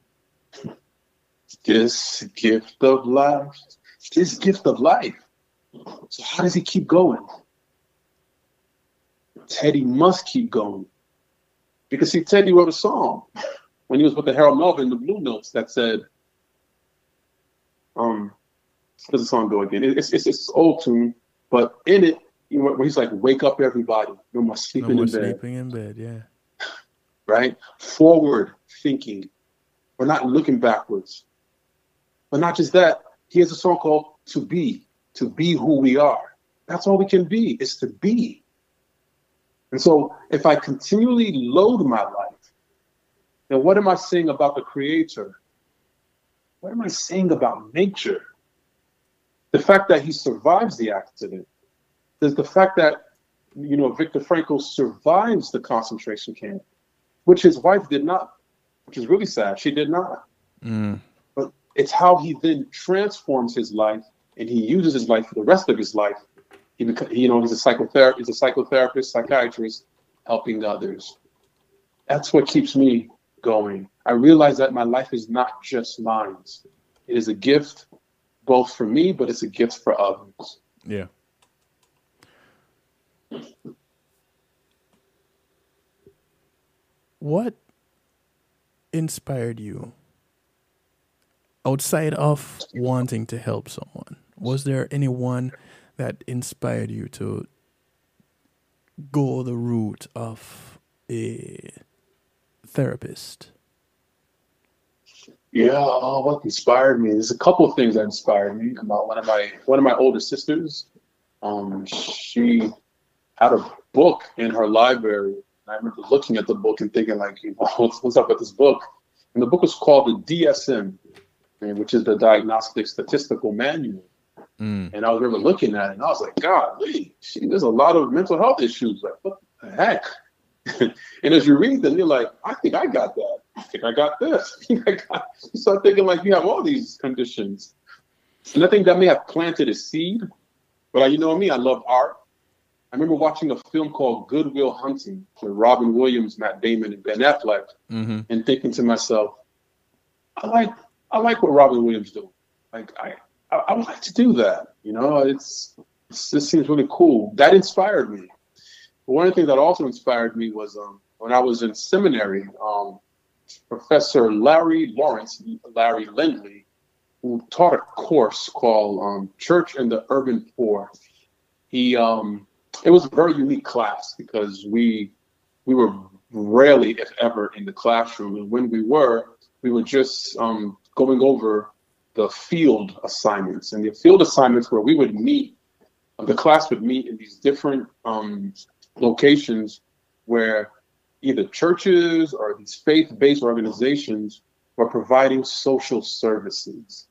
This gift of life, this gift of life. So how does he keep going? Teddy must keep going. Because see, Teddy wrote a song when he was with the Harold Melvin, the Blue Notes, that said, um, how does the song go again? It's it's it's an old tune, but in it, you know, where he's like, "Wake up, everybody! No more sleeping no more in bed." Sleeping in bed, yeah. Right? Forward thinking. We're not looking backwards. But not just that. He has a song called "To Be," to be who we are. That's all we can be, is to be. And so, if I continually load my life, then what am I saying about the Creator? What am I saying about nature? The fact that he survives the accident, there's the fact that, you know, Viktor Frankl survives the concentration camp, which his wife did not, which is really sad. She did not. Mm. But it's how he then transforms his life, and he uses his life for the rest of his life. He, you know, he's a psychotherapist, he's a psychotherapist, psychiatrist, helping others. That's what keeps me going. I realize that my life is not just mine. It is a gift, both for me, but it's a gift for others. Yeah. What inspired you outside of wanting to help someone? Was there anyone that inspired you to go the route of a therapist? Yeah, oh, what inspired me? There's a couple of things that inspired me. About one of my one of my older sisters, um, she had a book in her library. I remember looking at the book and thinking, like, you know, what's, what's up with this book? And the book was called the D S M, which is the Diagnostic Statistical Manual. Mm. And I remember looking at it, and I was like, God, she, there's a lot of mental health issues. Like, what the heck? And as you read them, you're like, I think I got that. I think I got this. I think I got... You start thinking like you have all these conditions. And I think that may have planted a seed. But you know me, I love art. I remember watching a film called Good Will Hunting with Robin Williams, Matt Damon, and Ben Affleck, mm-hmm. and thinking to myself, I like I like what Robin Williams do. Like I, I I would like to do that. You know, it's, it's this seems really cool. That inspired me. But one of the things that also inspired me was um, when I was in seminary, um, Professor Larry Lawrence, Larry Lindley, who taught a course called um, Church and the Urban Poor. He um, it was a very unique class because we we were rarely, if ever, in the classroom, and when we were, we were just um, going over the field assignments. And the field assignments where we would meet, the class would meet in these different um, locations where either churches or these faith-based organizations were providing social services.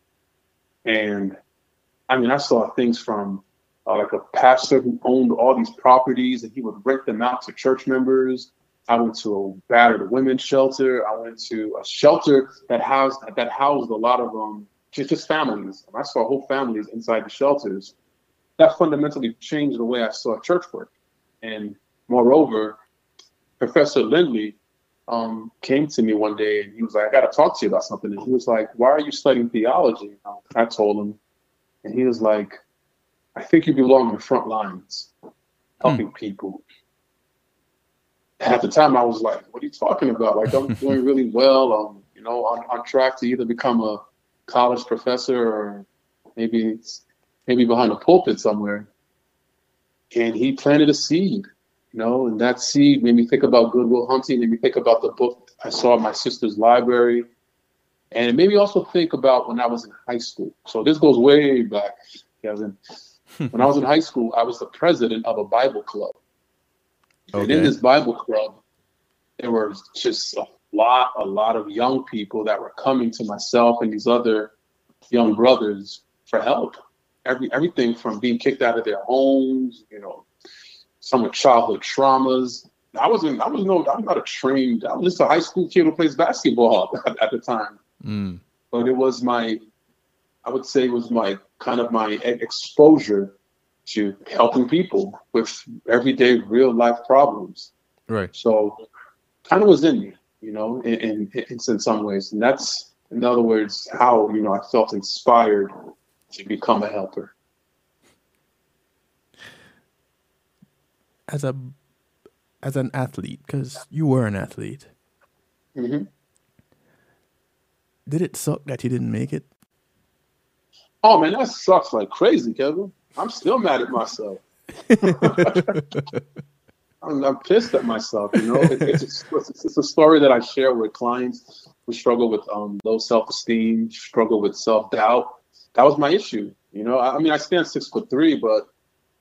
And I mean, I saw things from uh, like a pastor who owned all these properties and he would rent them out to church members. I went to a battered women's shelter. I went to a shelter that housed that housed a lot of um just, just families. I saw whole families inside the shelters. That fundamentally changed the way I saw church work. And moreover, Professor Lindley um, came to me one day and he was like, I got to talk to you about something. And he was like, why are you studying theology? I told him, And he was like, I think you belong in the front lines, helping mm. people. And at the time, I was like, what are you talking about? Like, I'm doing really well. I'm, you know, on, on track to either become a college professor or maybe, maybe behind a pulpit somewhere. And he planted a seed, you know, and that seed made me think about Good Will Hunting, made me think about the book I saw in my sister's library. And it made me also think about when I was in high school. So this goes way back, Kevin. When I was in high school, I was the president of a Bible club. Okay. And in this Bible club, there were just a lot, a lot of young people that were coming to myself and these other young brothers for help. Every everything from being kicked out of their homes, you know, some with childhood traumas. I wasn't, I was no, I'm not a trained, I was just a high school kid who plays basketball at, at the time. Mm. But it was my, I would say it was my kind of my exposure to helping people with everyday real life problems. Right. So kind of was in me, you know, in, in, in some ways. And that's, in other words, how, you know, I felt inspired to become a helper. As a, as an athlete, because you were an athlete. Mm-hmm. Did it suck that you didn't make it? Oh man, that sucks like crazy, Kevin. I'm still mad at myself. I'm, I'm pissed at myself. You know, it, it's, it's, it's a story that I share with clients who struggle with um, low self-esteem, struggle with self-doubt. That was my issue. You know, I, I mean, I stand six foot three, but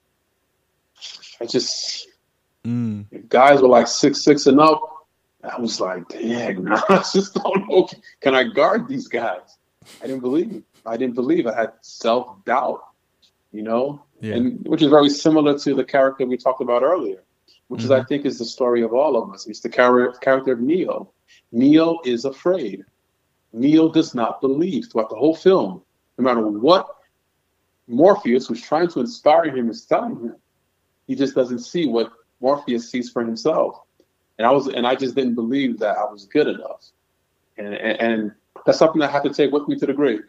I just mm. if guys were like six six and up, I was like, dang, man, I just don't know. Can I guard these guys? I didn't believe. I didn't believe. I had self-doubt, you know, yeah. and which is very similar to the character we talked about earlier, which mm-hmm. is, I think, is the story of all of us. It's the char- character of Neo. Neo is afraid. Neo does not believe throughout the whole film. No matter what Morpheus, who's trying to inspire him, is telling him, he just doesn't see what Morpheus sees for himself. And I was, and I just didn't believe that I was good enough. And and, and that's something I have to take with me to the grave.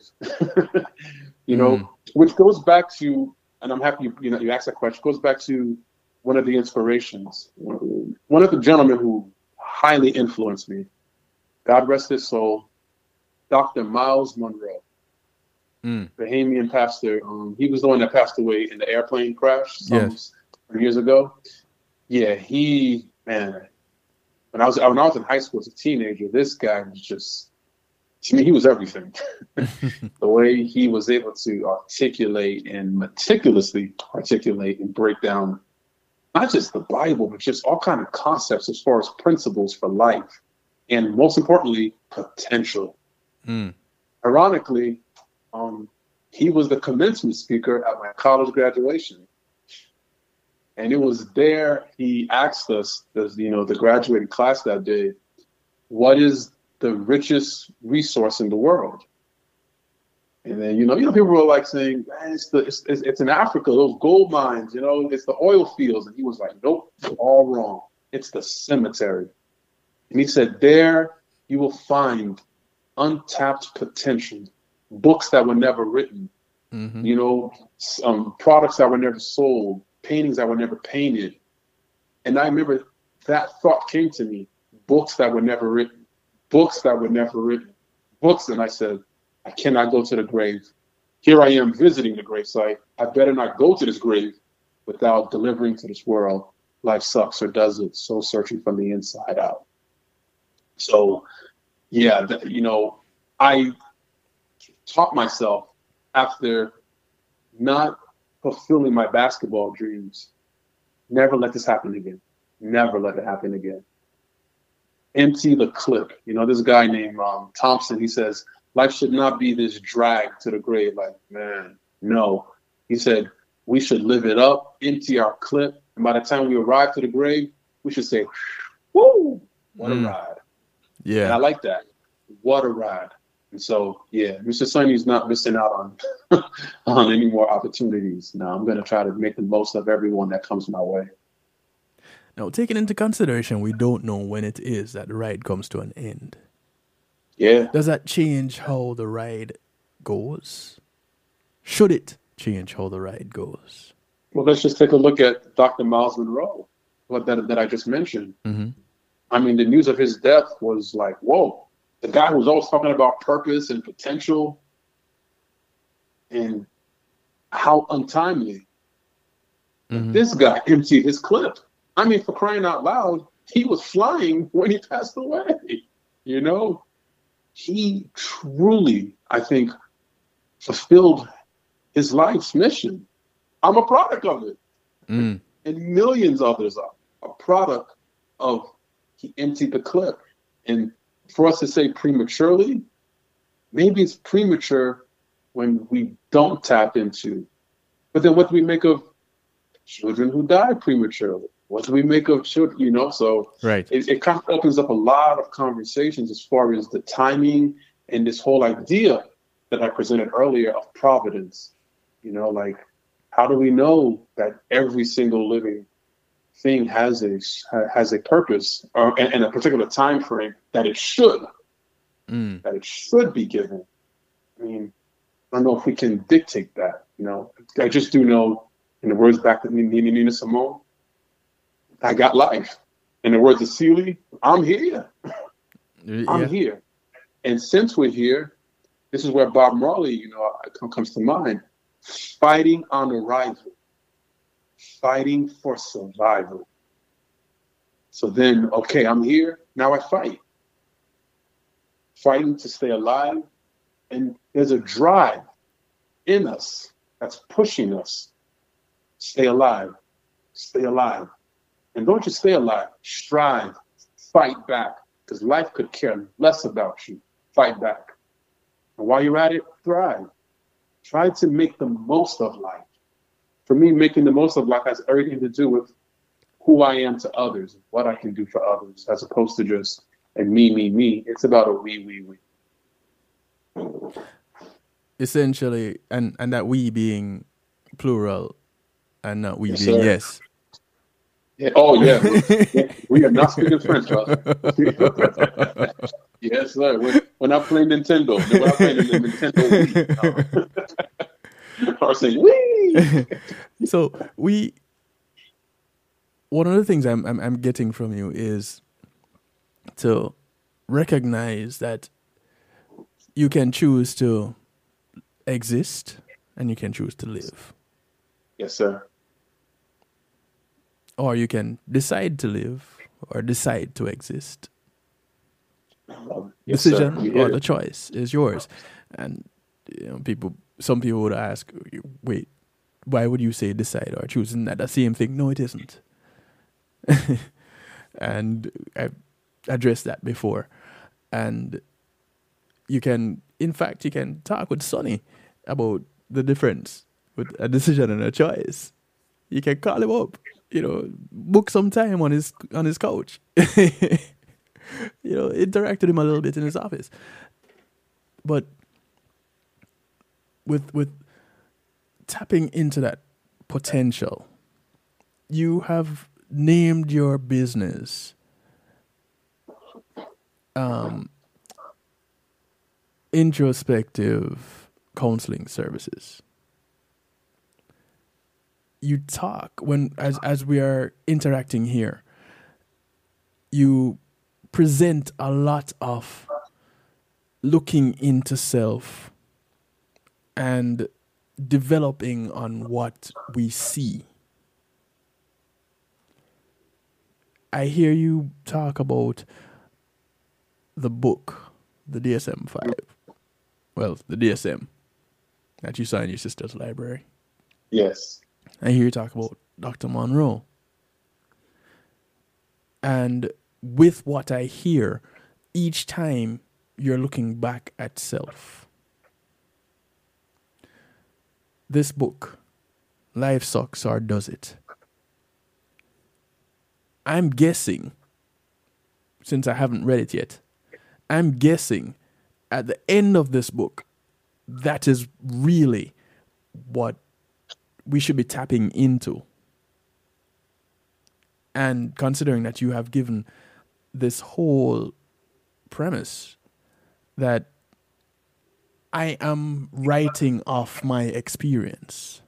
you know, mm. which goes back to, and I'm happy you, you know you asked that question. Goes back to one of the inspirations, one of the gentlemen who highly influenced me. God rest his soul, Doctor Miles Monroe, mm. Bahamian pastor. Um, he was the one that passed away in the airplane crash some yes. years ago. Yeah, he man. When I was when I was in high school as a teenager, this guy was just, to me, he was everything. The way he was able to articulate and meticulously articulate and break down not just the Bible, but just all kind of concepts as far as principles for life, and most importantly, potential. Mm. Ironically, um, he was the commencement speaker at my college graduation. And it was there he asked us, as you know, the graduating class that day, what is the richest resource in the world? And then, you know, you know, people were like saying, man, it's the it's, it's, it's in Africa, those gold mines, you know, it's the oil fields. And he was like, nope, all wrong. It's the cemetery. And he said, there you will find untapped potential, books that were never written, mm-hmm. you know, um, products that were never sold, paintings that were never painted. And I remember that thought came to me, books that were never written, books that were never written, books. And I said, I cannot go to the grave. Here I am visiting the gravesite. I better not go to this grave without delivering to this world. Life sucks, or does it? So searching from the inside out. So, yeah, th- you know, I taught myself after not fulfilling my basketball dreams, never let this happen again. Never let it happen again. Empty the clip. You know, this guy named um, Thompson, he says, life should not be this drag to the grave. Like, man, no. He said, we should live it up, empty our clip. And by the time we arrive to the grave, we should say, woo, what mm. a ride. Yeah. And I like that. What a ride. And so, yeah, Mister Sonny's not missing out on on any more opportunities. Now, I'm going to try to make the most of everyone that comes my way. Now, taking into consideration, we don't know when it is that the ride comes to an end. Yeah. Does that change how the ride goes? Should it change how the ride goes. Well, let's just take a look at Doctor Miles Monroe, what that that I just mentioned. Mm-hmm. I mean, the news of his death was like, whoa. The guy who was always talking about purpose and potential, and how untimely. Mm-hmm. This guy emptied his clip. I mean, for crying out loud, he was flying when he passed away. You know, he truly, I think, fulfilled his life's mission. I'm a product of it. Mm. And millions of others are a product of he emptied the clip. And for us to say prematurely, maybe it's premature when we don't tap into. But then what do we make of children who die prematurely? What do we make of children, you know? So right. it, it kind of opens up a lot of conversations as far as the timing and this whole idea that I presented earlier of providence. You know, like, how do we know that every single living thing has a has a purpose or and, and a particular time frame that it should mm. that it should be given? I mean, I don't know if we can dictate that. You know, I just do know, in the words back to Nina, Nina Simone, I got life. In the words of Seeley, I'm here. Yeah. I'm here. And since we're here, this is where Bob Marley, you know, comes to mind. Fighting on arrival. Fighting for survival. So then, okay, I'm here. Now I fight. Fighting to stay alive. And there's a drive in us that's pushing us. Stay alive. Stay alive. And don't just stay alive. Strive. Fight back. Because life could care less about you. Fight back. And while you're at it, thrive. Try to make the most of life. For me, making the most of life has everything to do with who I am to others, what I can do for others, as opposed to just a me, me, me. It's about a we, we, we. Essentially, and, and that we being plural and not we yes, being sir. yes. Yeah, oh, yeah. we, we are not speaking French, brother. Yes, sir. We're, we're not playing Nintendo. We're not playing the Nintendo Wii. No. Or saying Wii. So we, one of the things I'm, I'm I'm getting from you is to recognize that you can choose to exist and you can choose to live. Yes, sir. Or you can decide to live or decide to exist. Yes, Decision sir. or the choice is yours. And you know, people, some people would ask, wait, why would you say decide or choose? Isn't that the same thing? No, it isn't. And I've addressed that before. And you can, in fact, you can talk with Sonny about the difference with a decision and a choice. You can call him up, you know, book some time on his on his couch. You know, interact with him a little bit in his office. But with with tapping into that potential, you have named your business um, Introspective Counseling Services. You talk when as as we are interacting here, you present a lot of looking into self and developing on what we see. I hear you talk about the book, the D S M five. Well, the D S M that you saw in your sister's library. Yes. I hear you talk about Doctor Monroe. And with what I hear, each time you're looking back at self. This book, Life Sucks or Does It? I'm guessing, since I haven't read it yet, I'm guessing at the end of this book, that is really what we should be tapping into. And considering that you have given this whole premise that I am writing off my experience.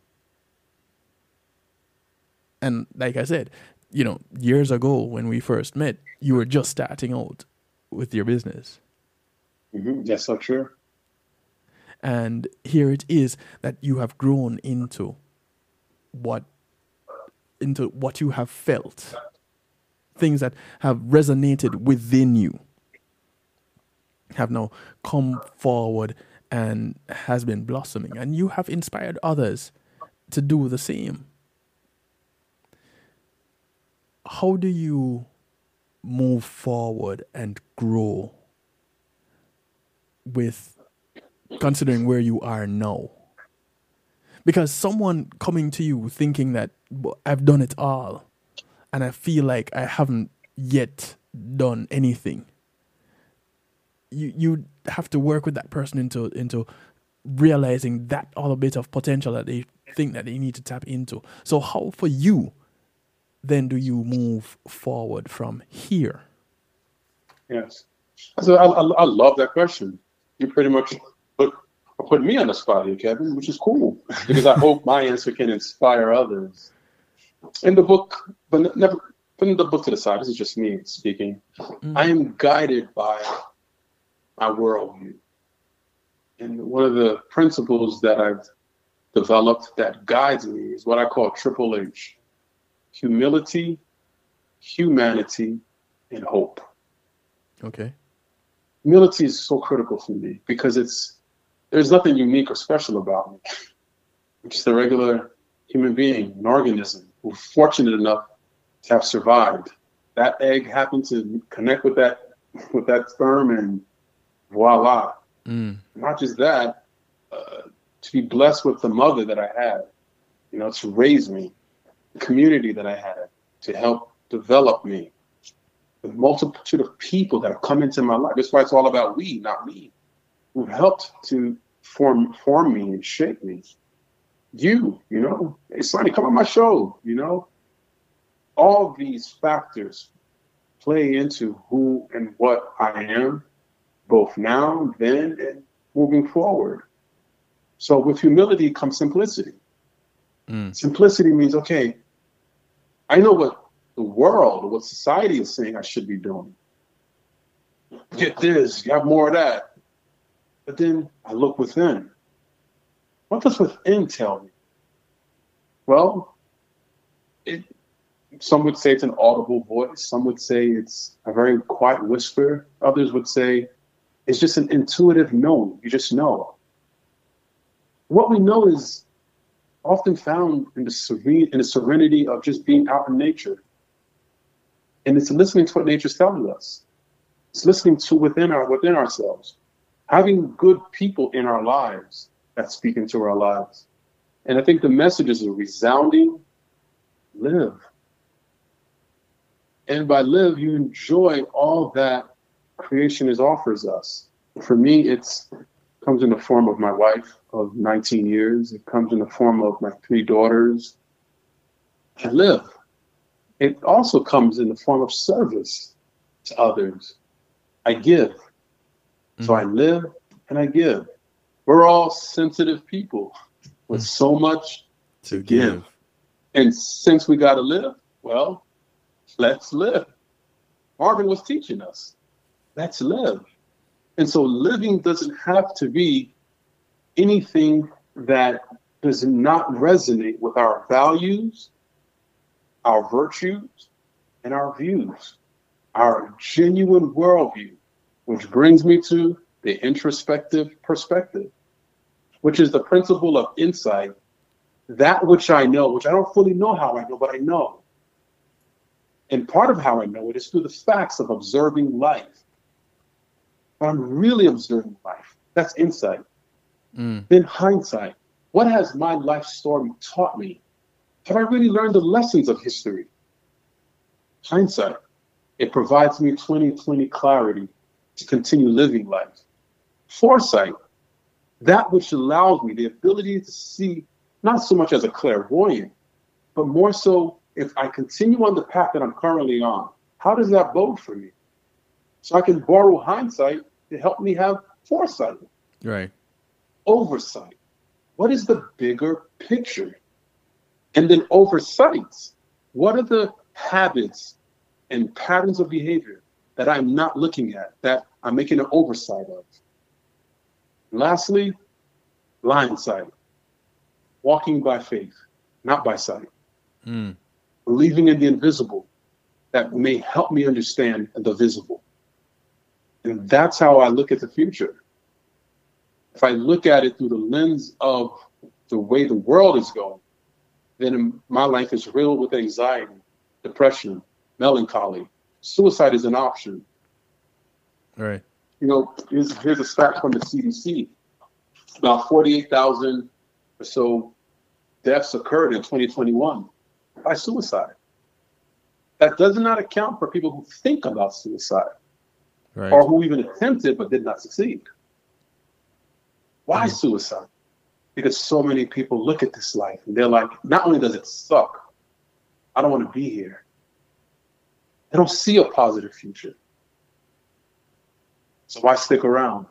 And like I said, you know, years ago when we first met, you were just starting out with your business. Mm-hmm. That's so true. And here it is that you have grown into what into what you have felt. Things that have resonated within you have now come forward and has been blossoming. And you have inspired others to do the same. How do you move forward and grow with considering where you are now? Because someone coming to you thinking that I've done it all and I feel like I haven't yet done anything, you you have to work with that person into into realizing that other bit of potential that they think that they need to tap into. So how for you then do you move forward from here? Yes. So I, I, I love that question. You pretty much put, put me on the spot here, Kevin, which is cool because I hope my answer can inspire others. In the book, but never putting the book to the side, this is just me speaking. Mm-hmm. I am guided by my worldview. And one of the principles that I've developed that guides me is what I call Triple H. Humility, humanity, and hope. Okay. Humility is so critical for me because it's there's nothing unique or special about me. I'm just a regular human being, an organism, who's fortunate enough to have survived. That egg happened to connect with that with that sperm, and voila. Mm. Not just that, uh, to be blessed with the mother that I had, you know, to raise me. Community that I had to help develop me, the multitude of people that have come into my life. That's why it's all about we, not me, who've helped to form form me and shape me. You, you know, hey Sonny, come on my show, you know. All these factors play into who and what I am, both now, then, and moving forward. So with humility comes simplicity. Mm. Simplicity means, okay, I know what the world, what society is saying I should be doing. Get this, you have more of that. But then I look within. What does within tell me? Well, it, some would say it's an audible voice. Some would say it's a very quiet whisper. Others would say it's just an intuitive knowing. You just know. What we know is often found in the serene, in the serenity of just being out in nature. And it's listening to what nature's telling us. It's listening to within our within ourselves. Having good people in our lives that speak into our lives. And I think the message is a resounding live. And by live, you enjoy all that creation is offers us. For me, it's comes in the form of my wife of nineteen years. It comes in the form of my three daughters. I live. It also comes in the form of service to others. I give. Mm-hmm. So I live and I give. We're all sensitive people with so much to, to give. give. And since we got to live, well, let's live. Marvin was teaching us. Let's live. And so living doesn't have to be anything that does not resonate with our values, our virtues, and our views, our genuine worldview, which brings me to the introspective perspective, which is the principle of insight, that which I know, which I don't fully know how I know, but I know. And part of how I know it is through the facts of observing life. But I'm really observing life. That's insight. Mm. Then hindsight. What has my life story taught me? Have I really learned the lessons of history? Hindsight. It provides me twenty twenty clarity to continue living life. Foresight. That which allows me the ability to see, not so much as a clairvoyant, but more so if I continue on the path that I'm currently on, how does that bode for me? So I can borrow hindsight to help me have foresight. Right. oversight. What is the bigger picture? And then oversights. What are the habits and patterns of behavior that I'm not looking at, that I'm making an oversight of? Lastly, blind sight. Walking by faith, not by sight. Mm. Believing in the invisible that may help me understand the visible. And that's how I look at the future. If I look at it through the lens of the way the world is going, then my life is riddled with anxiety, depression, melancholy. Suicide is an option. Right. You know, here's, here's a stat from the C D C. About forty-eight thousand or so deaths occurred in twenty twenty-one by suicide. That does not account for people who think about suicide, Right. or who even attempted but did not succeed. Why Mhm. suicide? Because so many people look at this life and they're like, not only does it suck, I don't want to be here. They don't see a positive future. So why stick around?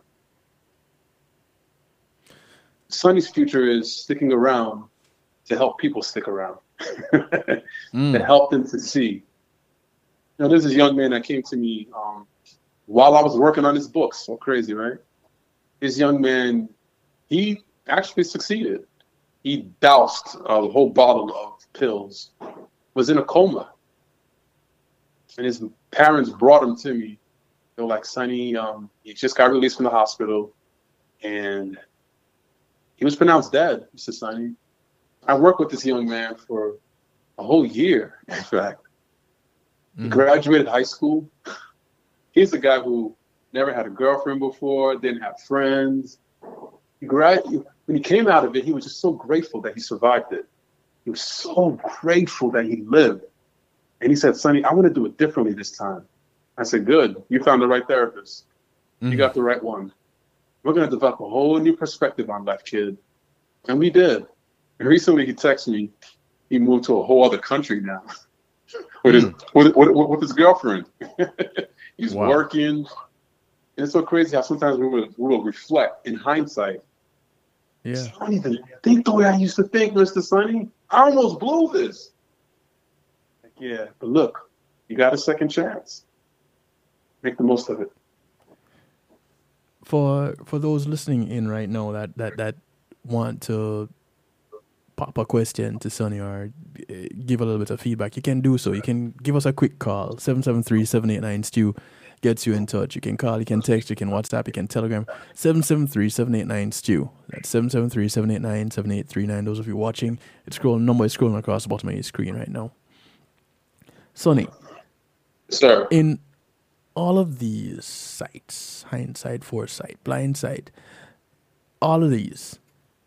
Sonny's future is sticking around to help people stick around, Mm. to help them to see. You know, there's this young man that came to me um, while I was working on his book. So crazy, right? This young man, he actually succeeded. He doused a whole bottle of pills, was in a coma. And his parents brought him to me. They were like, Sonny, um, he just got released from the hospital, and he was pronounced dead, Mister Sonny. I worked with this young man for a whole year, in fact. He Mhm. graduated high school. He's the guy who never had a girlfriend before, didn't have friends. He grad- when he came out of it, he was just so grateful that he survived it. He was so grateful that he lived. And he said, Sonny, I want to do it differently this time. I said, good. You found the right therapist. Mhm. You got the right one. We're going to develop a whole new perspective on life, kid. And we did. And recently he texted me. He moved to a whole other country now with, his, with, with, with his girlfriend. He's Wow. working. And it's so crazy how sometimes we will, we will reflect in hindsight. Yeah. I don't even think the way I used to think, Mister Sonny. I almost blew this. Like, yeah, but look, you got a second chance. Make the most of it. For for those listening in right now that that that want to pop a question to Sonny or uh, give a little bit of feedback, you can do so. You can give us a quick call. seven seven three, seven eight nine, Stu gets you in touch. You can call, you can text, you can WhatsApp, you can Telegram. seven seven three, seven eight nine, Stu. That's seven seven three, seven eight nine, seven eight three nine. Those of you watching, it's scrolling, number is scrolling across the bottom of your screen right now. Sonny, Sir. in all of these sites, hindsight, foresight, blindsight, all of these,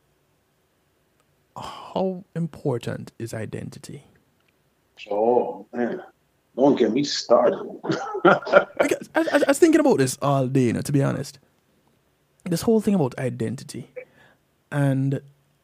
how important is identity? Oh, man. Don't get me started. Because I, I, I was thinking about this all day, you know, to be honest. This whole thing about identity and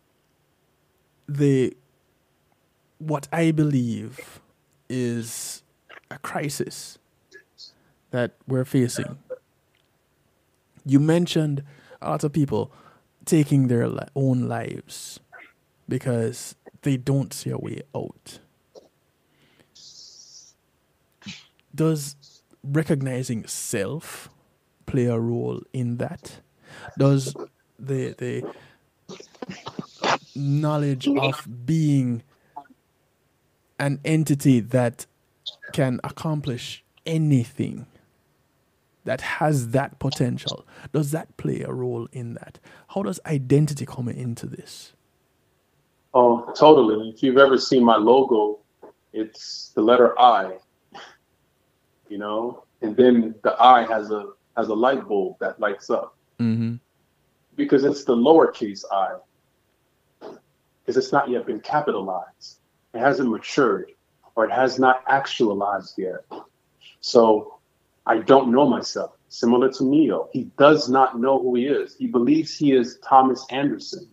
the what I believe is a crisis that we're facing. You mentioned a lot of people taking their li- own lives because they don't see a way out. Does recognizing self play a role in that? Does the the knowledge of being an entity that can accomplish anything, that has that potential, does that play a role in that? How does identity come into this? Oh, totally. If you've ever seen my logo, it's the letter I, you know, and then the I has a has a light bulb that lights up Mm-hmm. because it's the lowercase I, because it's not yet been capitalized. It hasn't matured, or it has not actualized yet. So I don't know myself. Similar to Neo, he does not know who he is. He believes he is Thomas Anderson.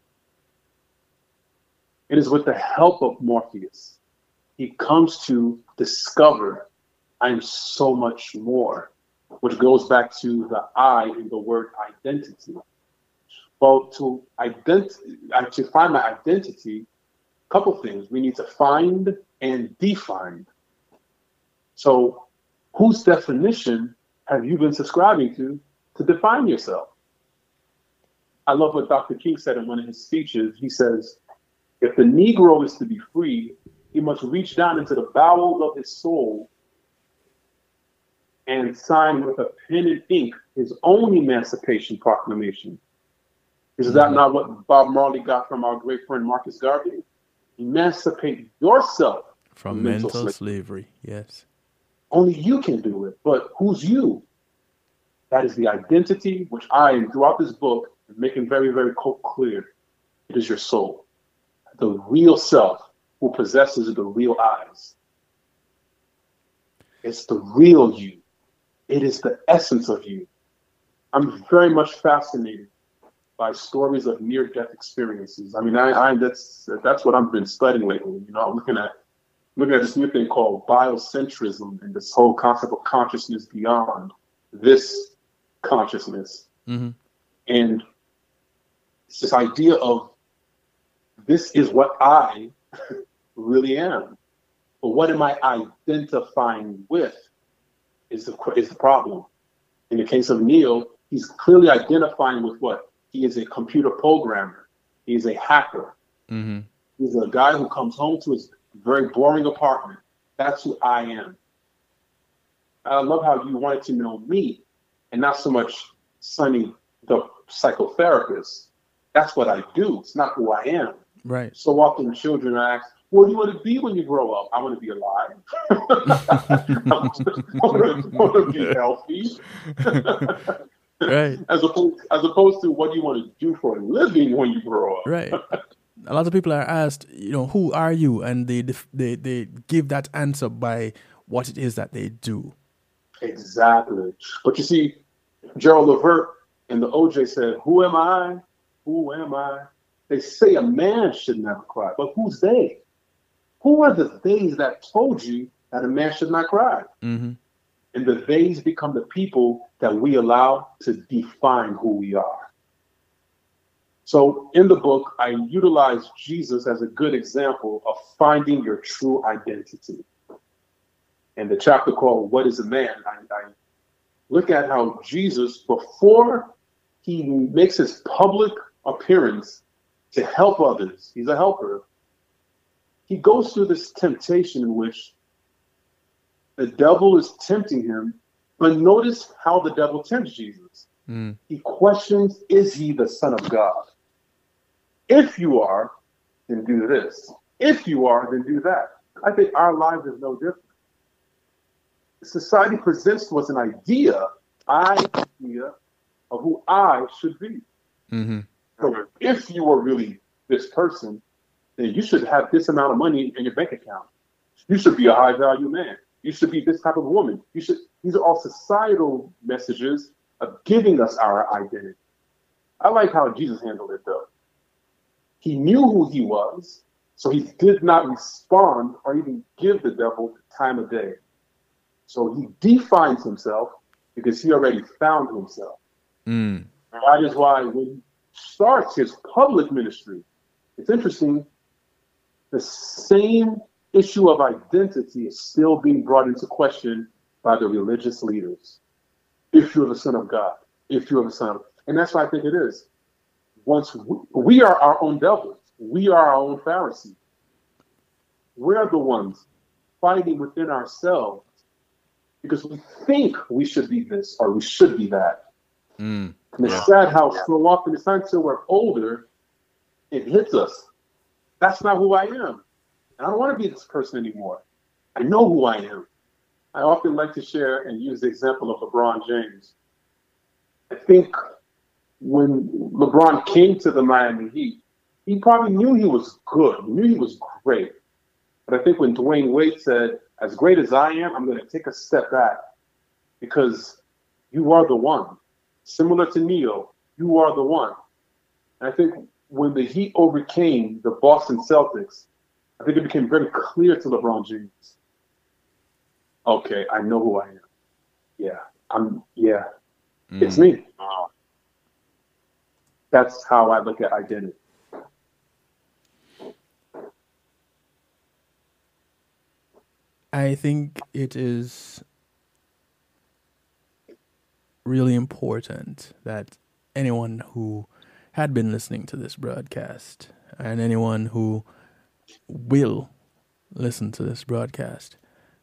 It is with the help of Morpheus he comes to discover I am so much more, which goes back to the I in the word identity. Well, to ident- to find my identity, a couple things. We need to find and define. So, whose definition have you been subscribing to to define yourself? I love what Doctor King said in one of his speeches. He says, if the Negro is to be free, he must reach down into the bowels of his soul and sign with a pen and ink his own Emancipation Proclamation. Is that not what Bob Marley got from our great friend Marcus Garvey? Emancipate yourself from, from mental, mental slavery. slavery. Yes. Only you can do it. But who's you? That is the identity which I, throughout this book, am making very, very clear. It is your soul, the real self who possesses the real eyes. It's the real you. It is the essence of you. I'm very much fascinated by stories of near-death experiences. I mean, I, I that's that's what I've been studying lately. You know, I'm looking at looking at this new thing called biocentrism and this whole concept of consciousness beyond this consciousness. Mm-hmm. And it's this idea of this is what I really am. But what am I identifying with is the is the problem. In the case of Neil, he's clearly identifying with what? He is a computer programmer. He is a hacker. Mm-hmm. He's a guy who comes home to his very boring apartment. That's who I am. I love how you wanted to know me and not so much Sonny, the psychotherapist. That's what I do. It's not who I am. Right. So often children ask, what do you want to be when you grow up? I want to be alive. I want to be healthy. Right. As opposed, as opposed to what do you want to do for a living when you grow up? Right. A lot of people are asked, you know, who are you? And they they they give that answer by what it is that they do. Exactly. But you see, Gerald Levert and the O J said, who am I? Who am I? They say a man should never cry, but who's they? Who are the theys that told you that a man should not cry? Mm-hmm. And the theys become the people that we allow to define who we are. So in the book, I utilize Jesus as a good example of finding your true identity. In the chapter called What is a Man? I, I look at how Jesus, before he makes his public appearance to help others, he's a helper, he goes through this temptation in which the devil is tempting him, but notice how the devil tempts Jesus. Mm. He questions, is he the Son of God? If you are, then do this. If you are, then do that. I think our lives is no different. Society presents to us an idea, idea of who I should be. Mm-hmm. So if you were really this person, then you should have this amount of money in your bank account. You should be a high value man. You should be this type of woman. You should. These are all societal messages of giving us our identity. I like how Jesus handled it, though. He knew who he was, so he did not respond or even give the devil the time of day. So he defines himself because he already found himself. Mm. That is why when he starts his public ministry, it's interesting, the same issue of identity is still being brought into question by the religious leaders. If you're the Son of God, if you're the Son of, and that's why I think it is. Once we, we are our own devils, we are our own Pharisees. We're the ones fighting within ourselves because we think we should be this or we should be that. Mm. And it's sad how so often it's not until we're older, it hits us. That's not who I am. I don't want to be this person anymore. I know who I am. I often like to share and use the example of LeBron James. I think when LeBron came to the Miami Heat, he probably knew he was good, he knew he was great. But I think when Dwayne Wade said, as great as I am, I'm going to take a step back because you are the one. Similar to Neo, you are the one. And I think when the Heat overcame the Boston Celtics, I think it became very clear to LeBron James. Okay, I know who I am. Yeah, I'm. Yeah, mm. It's me. Uh, that's how I look at identity. I think it is really important that anyone who had been listening to this broadcast and anyone who will listen to this broadcast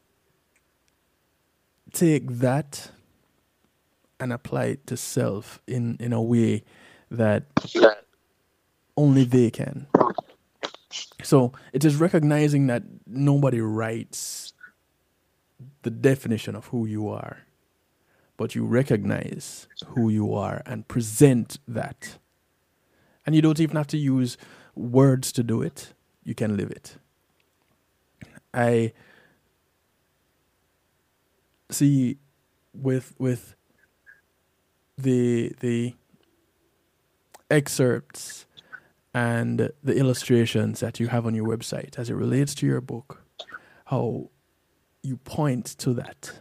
take that and apply it to self in, in a way that only they can. So it is recognizing that nobody writes the definition of who you are, but you recognize who you are and present that. And you don't even have to use words to do it. You can live it. I see with with the the excerpts and the illustrations that you have on your website as it relates to your book, how you point to that.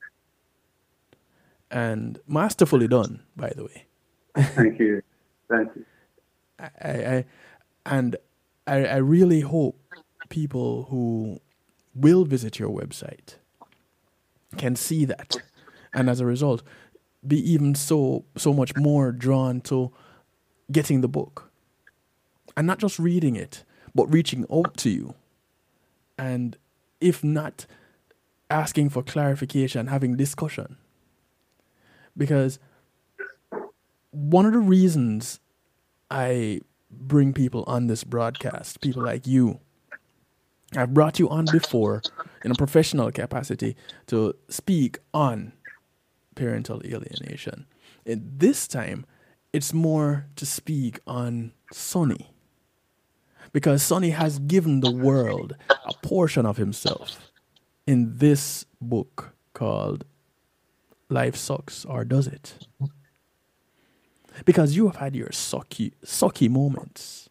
And masterfully done, by the way. Thank you. Thank you. I, I and I, I really hope people who will visit your website can see that, and as a result, be even so so much more drawn to getting the book, and not just reading it, but reaching out to you, and if not, asking for clarification, having discussion. Because one of the reasons I bring people on this broadcast, people like you, I've brought you on before in a professional capacity to speak on parental alienation. And this time, it's more to speak on Sonny. Because Sonny has given the world a portion of himself in this book called Life Sucks, or Does It? Because you have had your sucky, sucky moments.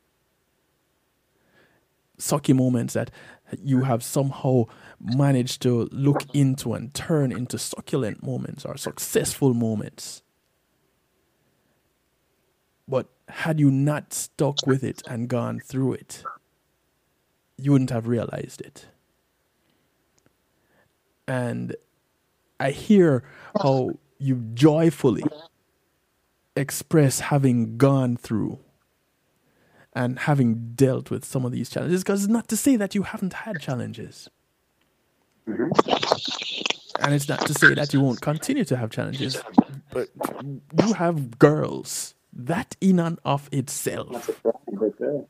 Sucky moments that you have somehow managed to look into and turn into succulent moments or successful moments. But had you not stuck with it and gone through it, you wouldn't have realized it. And I hear how you joyfully express having gone through and having dealt with some of these challenges, because it's not to say that you haven't had challenges. Mm-hmm. And it's not to say that you won't continue to have challenges, but you have girls. That in and of itself. That's a problem right there.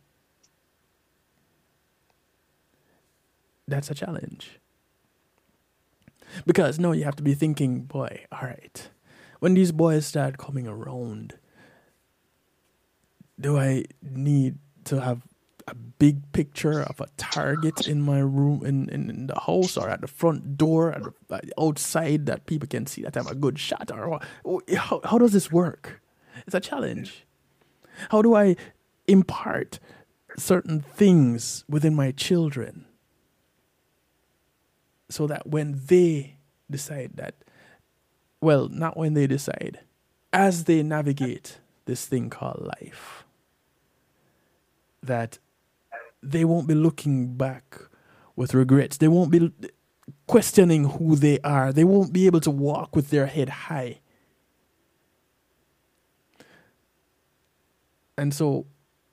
That's a challenge. Because no, you have to be thinking, boy, all right, when these boys start coming around, do I need to have a big picture of a target in my room, in, in, in the house, or at the front door, at the, at the outside, that people can see that I'm a good shot? Or how, how does this work? It's a challenge. How do I impart certain things within my children so that when they decide that, well, not when they decide, as they navigate this thing called life, that they won't be looking back with regrets. They won't be questioning who they are. They won't be able to walk with their head high. And so,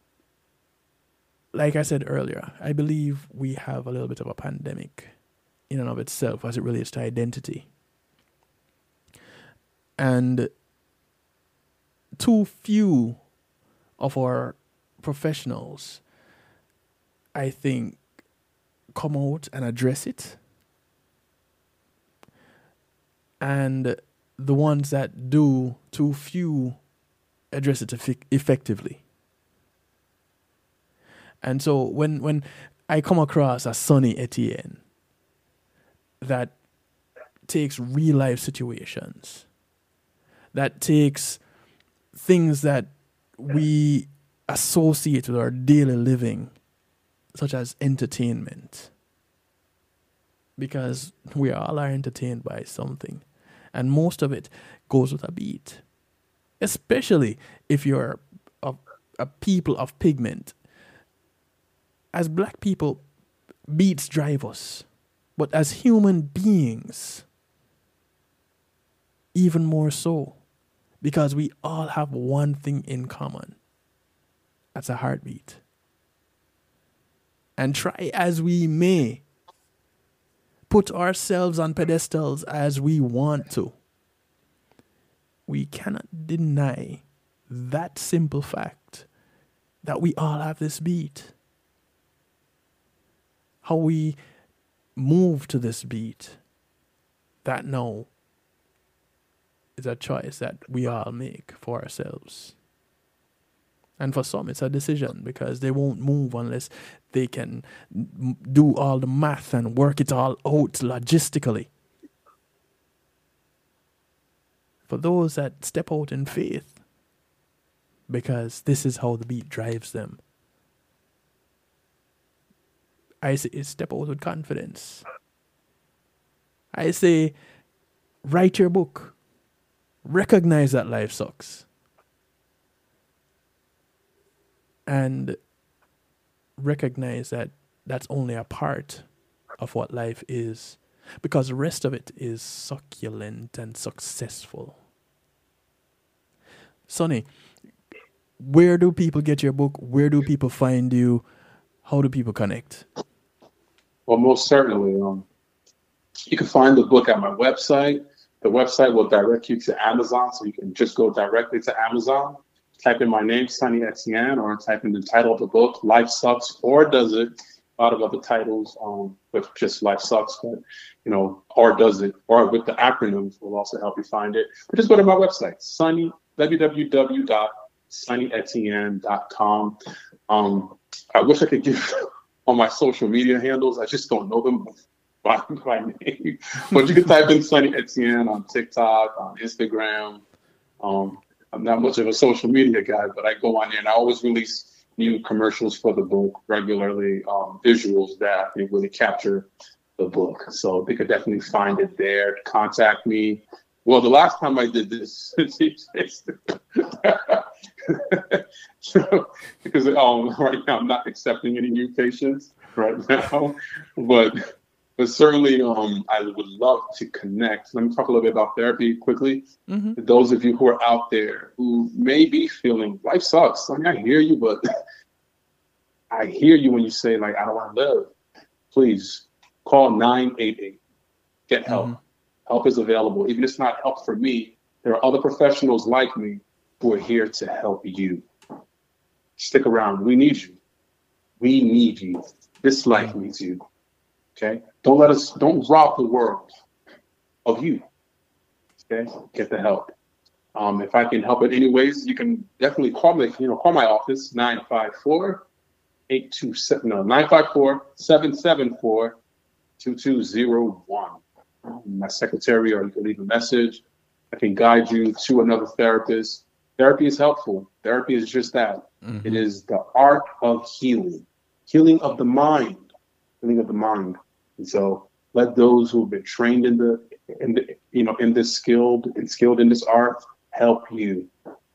like I said earlier, I believe we have a little bit of a pandemic in and of itself as it relates to identity. And too few of our professionals, I think, come out and address it. And the ones that do, too few address it effi- effectively. And so when when I come across a Sonny Etienne that takes real life situations, that takes things that we associate with our daily living, such as entertainment, because we all are entertained by something, and most of it goes with a beat. Especially if you're of a people of pigment. As black people, beats drive us. But as human beings, even more so. Because we all have one thing in common. That's a heartbeat. And try as we may, put ourselves on pedestals as we want to, we cannot deny that simple fact that we all have this beat. How we move to this beat, that now is a choice that we all make for ourselves. And for some, it's a decision because they won't move unless they can m- do all the math and work it all out logistically. For those that step out in faith, because this is how the beat drives them, I say step out with confidence. I say write your book. Recognize that life sucks. And recognize that that's only a part of what life is, because the rest of it is succulent and successful. Sonny, where do people get your book? Where do people find you? How do people connect? Well, most certainly. Um, you can find the book at my website. The website will direct you to Amazon, so you can just go directly to Amazon. Type in my name, Sonny Etienne, or type in the title of the book, Life Sucks, or Does It? A lot of other titles um, with just Life Sucks, but, you know, or Does It? Or with the acronyms will also help you find it. But just go to my website, Sonny, w w w dot sonny etienne dot com. Um, I wish I could give all my social media handles. I just don't know them by, by name. But you can type in Sonny Etienne on TikTok, on Instagram. Um, I'm not much of a social media guy, but I go on there and I always release new commercials for the book regularly, um, visuals that I think really capture the book. So they could definitely find it there. Contact me. Well, the last time I did this, so, because um, right now I'm not accepting any new patients right now, but but certainly um, I would love to connect. Let me talk a little bit about therapy quickly. Mm-hmm. For those of you who are out there who may be feeling life sucks. I mean, I hear you, but I hear you when you say like I don't want to live. Please call nine eight eight. Get help. Mm-hmm. Help is available. Even if it's not help for me, there are other professionals like me who are here to help you. Stick around. We need you. We need you. This life needs you. Okay? Don't let us, don't rob the world of you. Okay? Get the help. Um, if I can help in any ways, you can definitely call me, you know, call my office, nine five four, eight two seven, no, nine five four, seven seven four, two two zero one. My secretary, or you can leave a message. I can guide you to another therapist. Therapy is helpful. Therapy is just that. Mm-hmm. It is the art of healing, healing of the mind, healing of the mind. And so let those who've been trained in the, in the, you know, in this skilled and skilled in this art help you.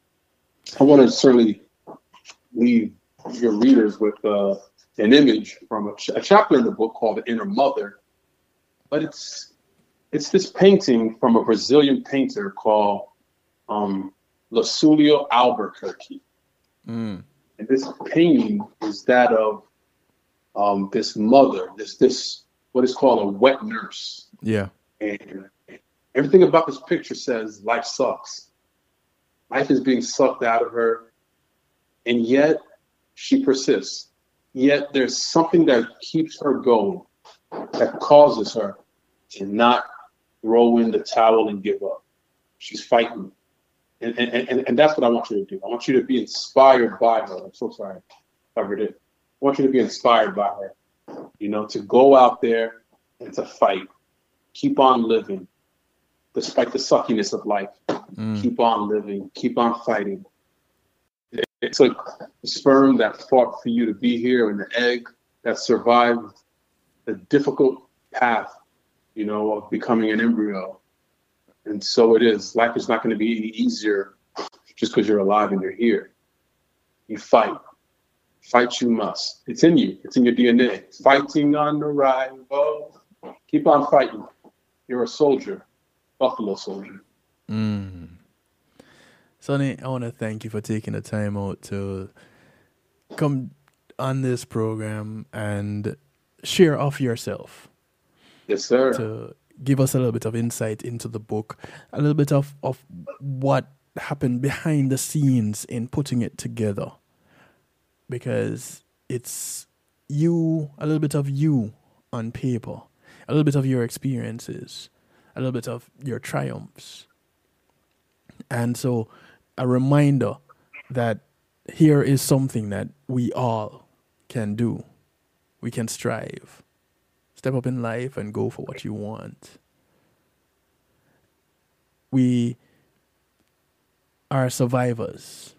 I want to certainly leave your readers with uh, an image from a, ch- a chapter in the book called The Inner Mother, but it's It's this painting from a Brazilian painter called um, Lucílio Albuquerque. Mm. And this painting is that of um, this mother, this this what is called a wet nurse. Yeah. And everything about this picture says life sucks. Life is being sucked out of her. And yet she persists. Yet there's something that keeps her going, that causes her to not throw in the towel and give up. She's fighting. And, and, and, and that's what I want you to do. I want you to be inspired by her. I'm so sorry. Covered it. I want you to be inspired by her, you know, to go out there and to fight. Keep on living, despite the suckiness of life. Mm. Keep on living. Keep on fighting. It, it took the sperm that fought for you to be here and the egg that survived the difficult path, you know, of becoming an embryo. And so it is. Life is not going to be any easier just because you're alive and you're here. you fight. Fight you must. It's in you. It's in your D N A. Fighting on arrival. Keep on fighting. You're a soldier. Buffalo soldier. Mm. Sonny, I want to thank you for taking the time out to come on this program and share off yourself. Yes, sir. To give us a little bit of insight into the book, a little bit of, of what happened behind the scenes in putting it together. Because it's you, a little bit of you on paper, a little bit of your experiences, a little bit of your triumphs. And so a reminder that here is something that we all can do. We can strive. Step up in life and go for what you want. We are survivors.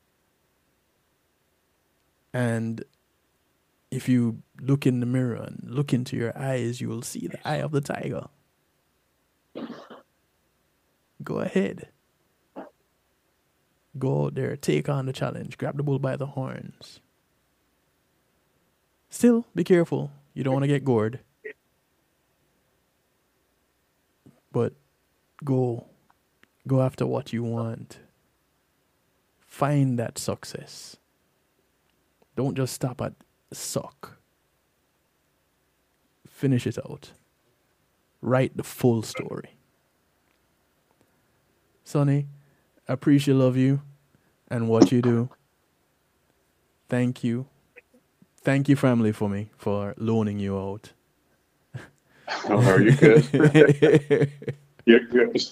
And if you look in the mirror and look into your eyes, you will see the eye of the tiger. Go ahead. Go out there, take on the challenge, grab the bull by the horns. Still, be careful. You don't want to get gored. But go. Go after what you want. Find that success. Don't just stop at suck. Finish it out. Write the full story. Sonny, I appreciate love you and what you do. Thank you. Thank you, family, for me, for loaning you out. Oh, you're good. You're good.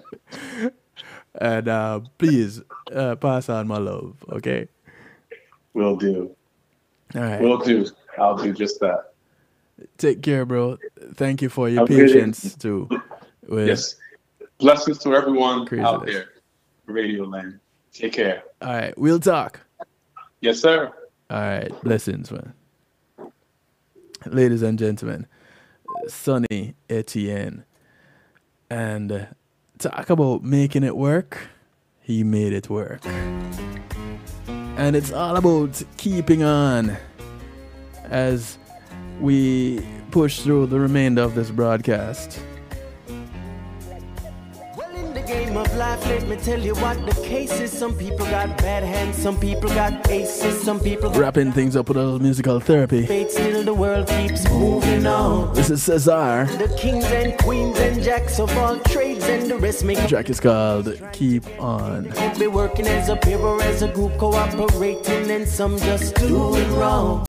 And uh, please uh, pass on my love, okay? Will do. All right. Will do. I'll do just that. Take care, bro. Thank you for your I'll patience, too. With yes. Blessings to everyone craziness. out there. Radio Land. Take care. All right. We'll talk. Yes, sir. All right. Blessings, man. Ladies and gentlemen, Sonny Etienne. And uh, talk about making it work. He made it work. And it's all about keeping on as we push through the remainder of this broadcast. Well, in the game of life, let me tell you what the case is. Some people got bad hands, some people got aces, some people got Wrapping things up with a little musical therapy. fate. Still the world keeps moving on. This is Cesar. The kings and queens and jacks of all trades and the rest make The track is called Keep On. could be working as a pair or as a group, cooperating, and some just doing wrong.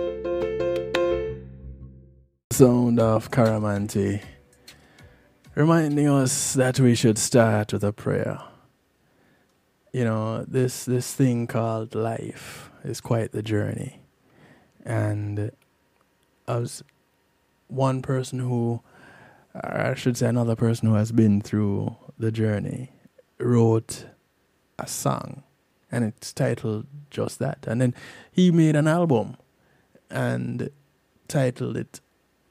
Sound of Caramanti, reminding us that we should start with a prayer. You know, this this thing called life is quite the journey. And as one person who, or I should say another person who has been through the journey, wrote a song, and it's titled just that. And then he made an album and titled it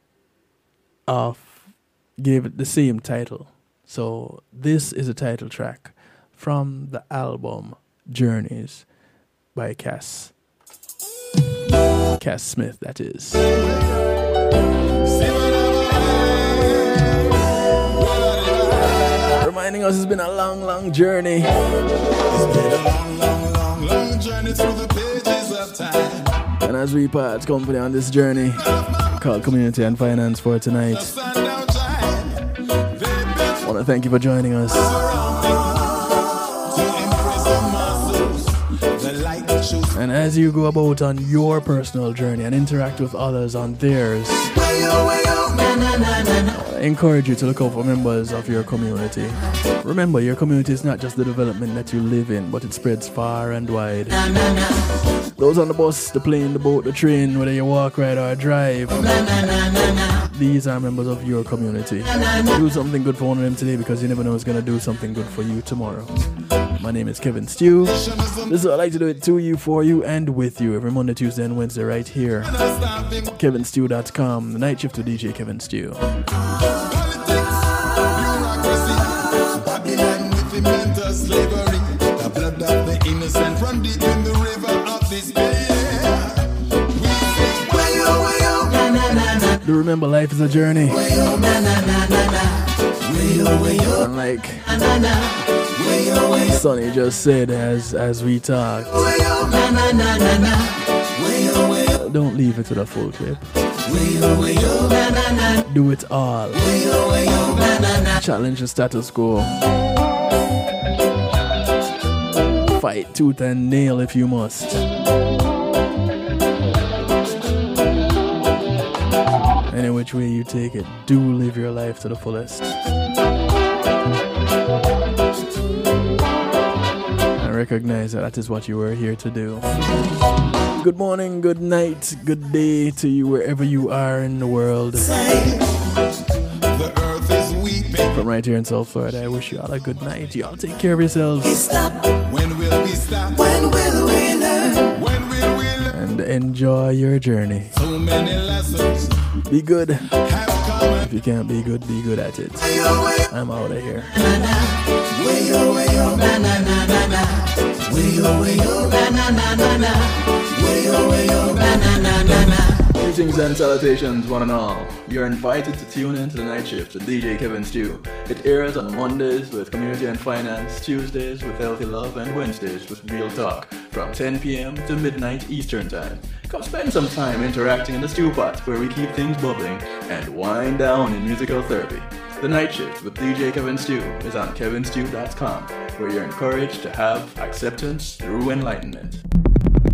off, gave it the same title. So this is a title track from the album Journeys by Cass. Cass Smith, that is. Reminding us it's been a long, long journey. It's been a long, long, long, long journey through the pages of time. And as we part company on this journey called Community and Finance for tonight, I want to thank you for joining us. And as you go about on your personal journey and interact with others on theirs, I encourage you to look out for members of your community. Remember, your community is not just the development that you live in, but it spreads far and wide. Those on the bus, the plane, the boat, the train, whether you walk, ride, or drive, these are members of your community. Do something good for one of them today, because you never know who's going to do something good for you tomorrow. My name is Kevin Stew. This is what I like to do it to you, for you, and with you every Monday, Tuesday, and Wednesday right here. Kevin Stew dot com, the night shift with D J Kevin Stew. Babylon with the mental slavery. The blood of the innocent run deep in the river of Do remember, life is a journey. And like Sonny just said as as we talk, don't leave it to the full clip. Do it all. Challenge the status quo. Fight tooth and nail if you must. Any which way you take it, do live your life to the fullest. And recognize that that is what you were here to do. Good morning, good night, good day to you wherever you are in the world. The earth is weeping. From right here in South Florida, I wish you all a good night. Y'all take care of yourselves. When will we stop? When will we learn? When will we learn? And enjoy your journey. So many lessons Be good. have come. If you can't be good, be good at it. I'm out of here. Greetings and salutations, one and all. You're invited to tune in to the Night Shift with D J Kevin Stew. It airs on Mondays with Community and Finance, Tuesdays with Healthy Love, and Wednesdays with Real Talk from ten p.m. to midnight Eastern Time. Come spend some time interacting in the stew pot where we keep things bubbling and wind down in musical therapy. The Night Shift with D J Kevin Stew is on kevin stew dot com, where you're encouraged to have acceptance through enlightenment.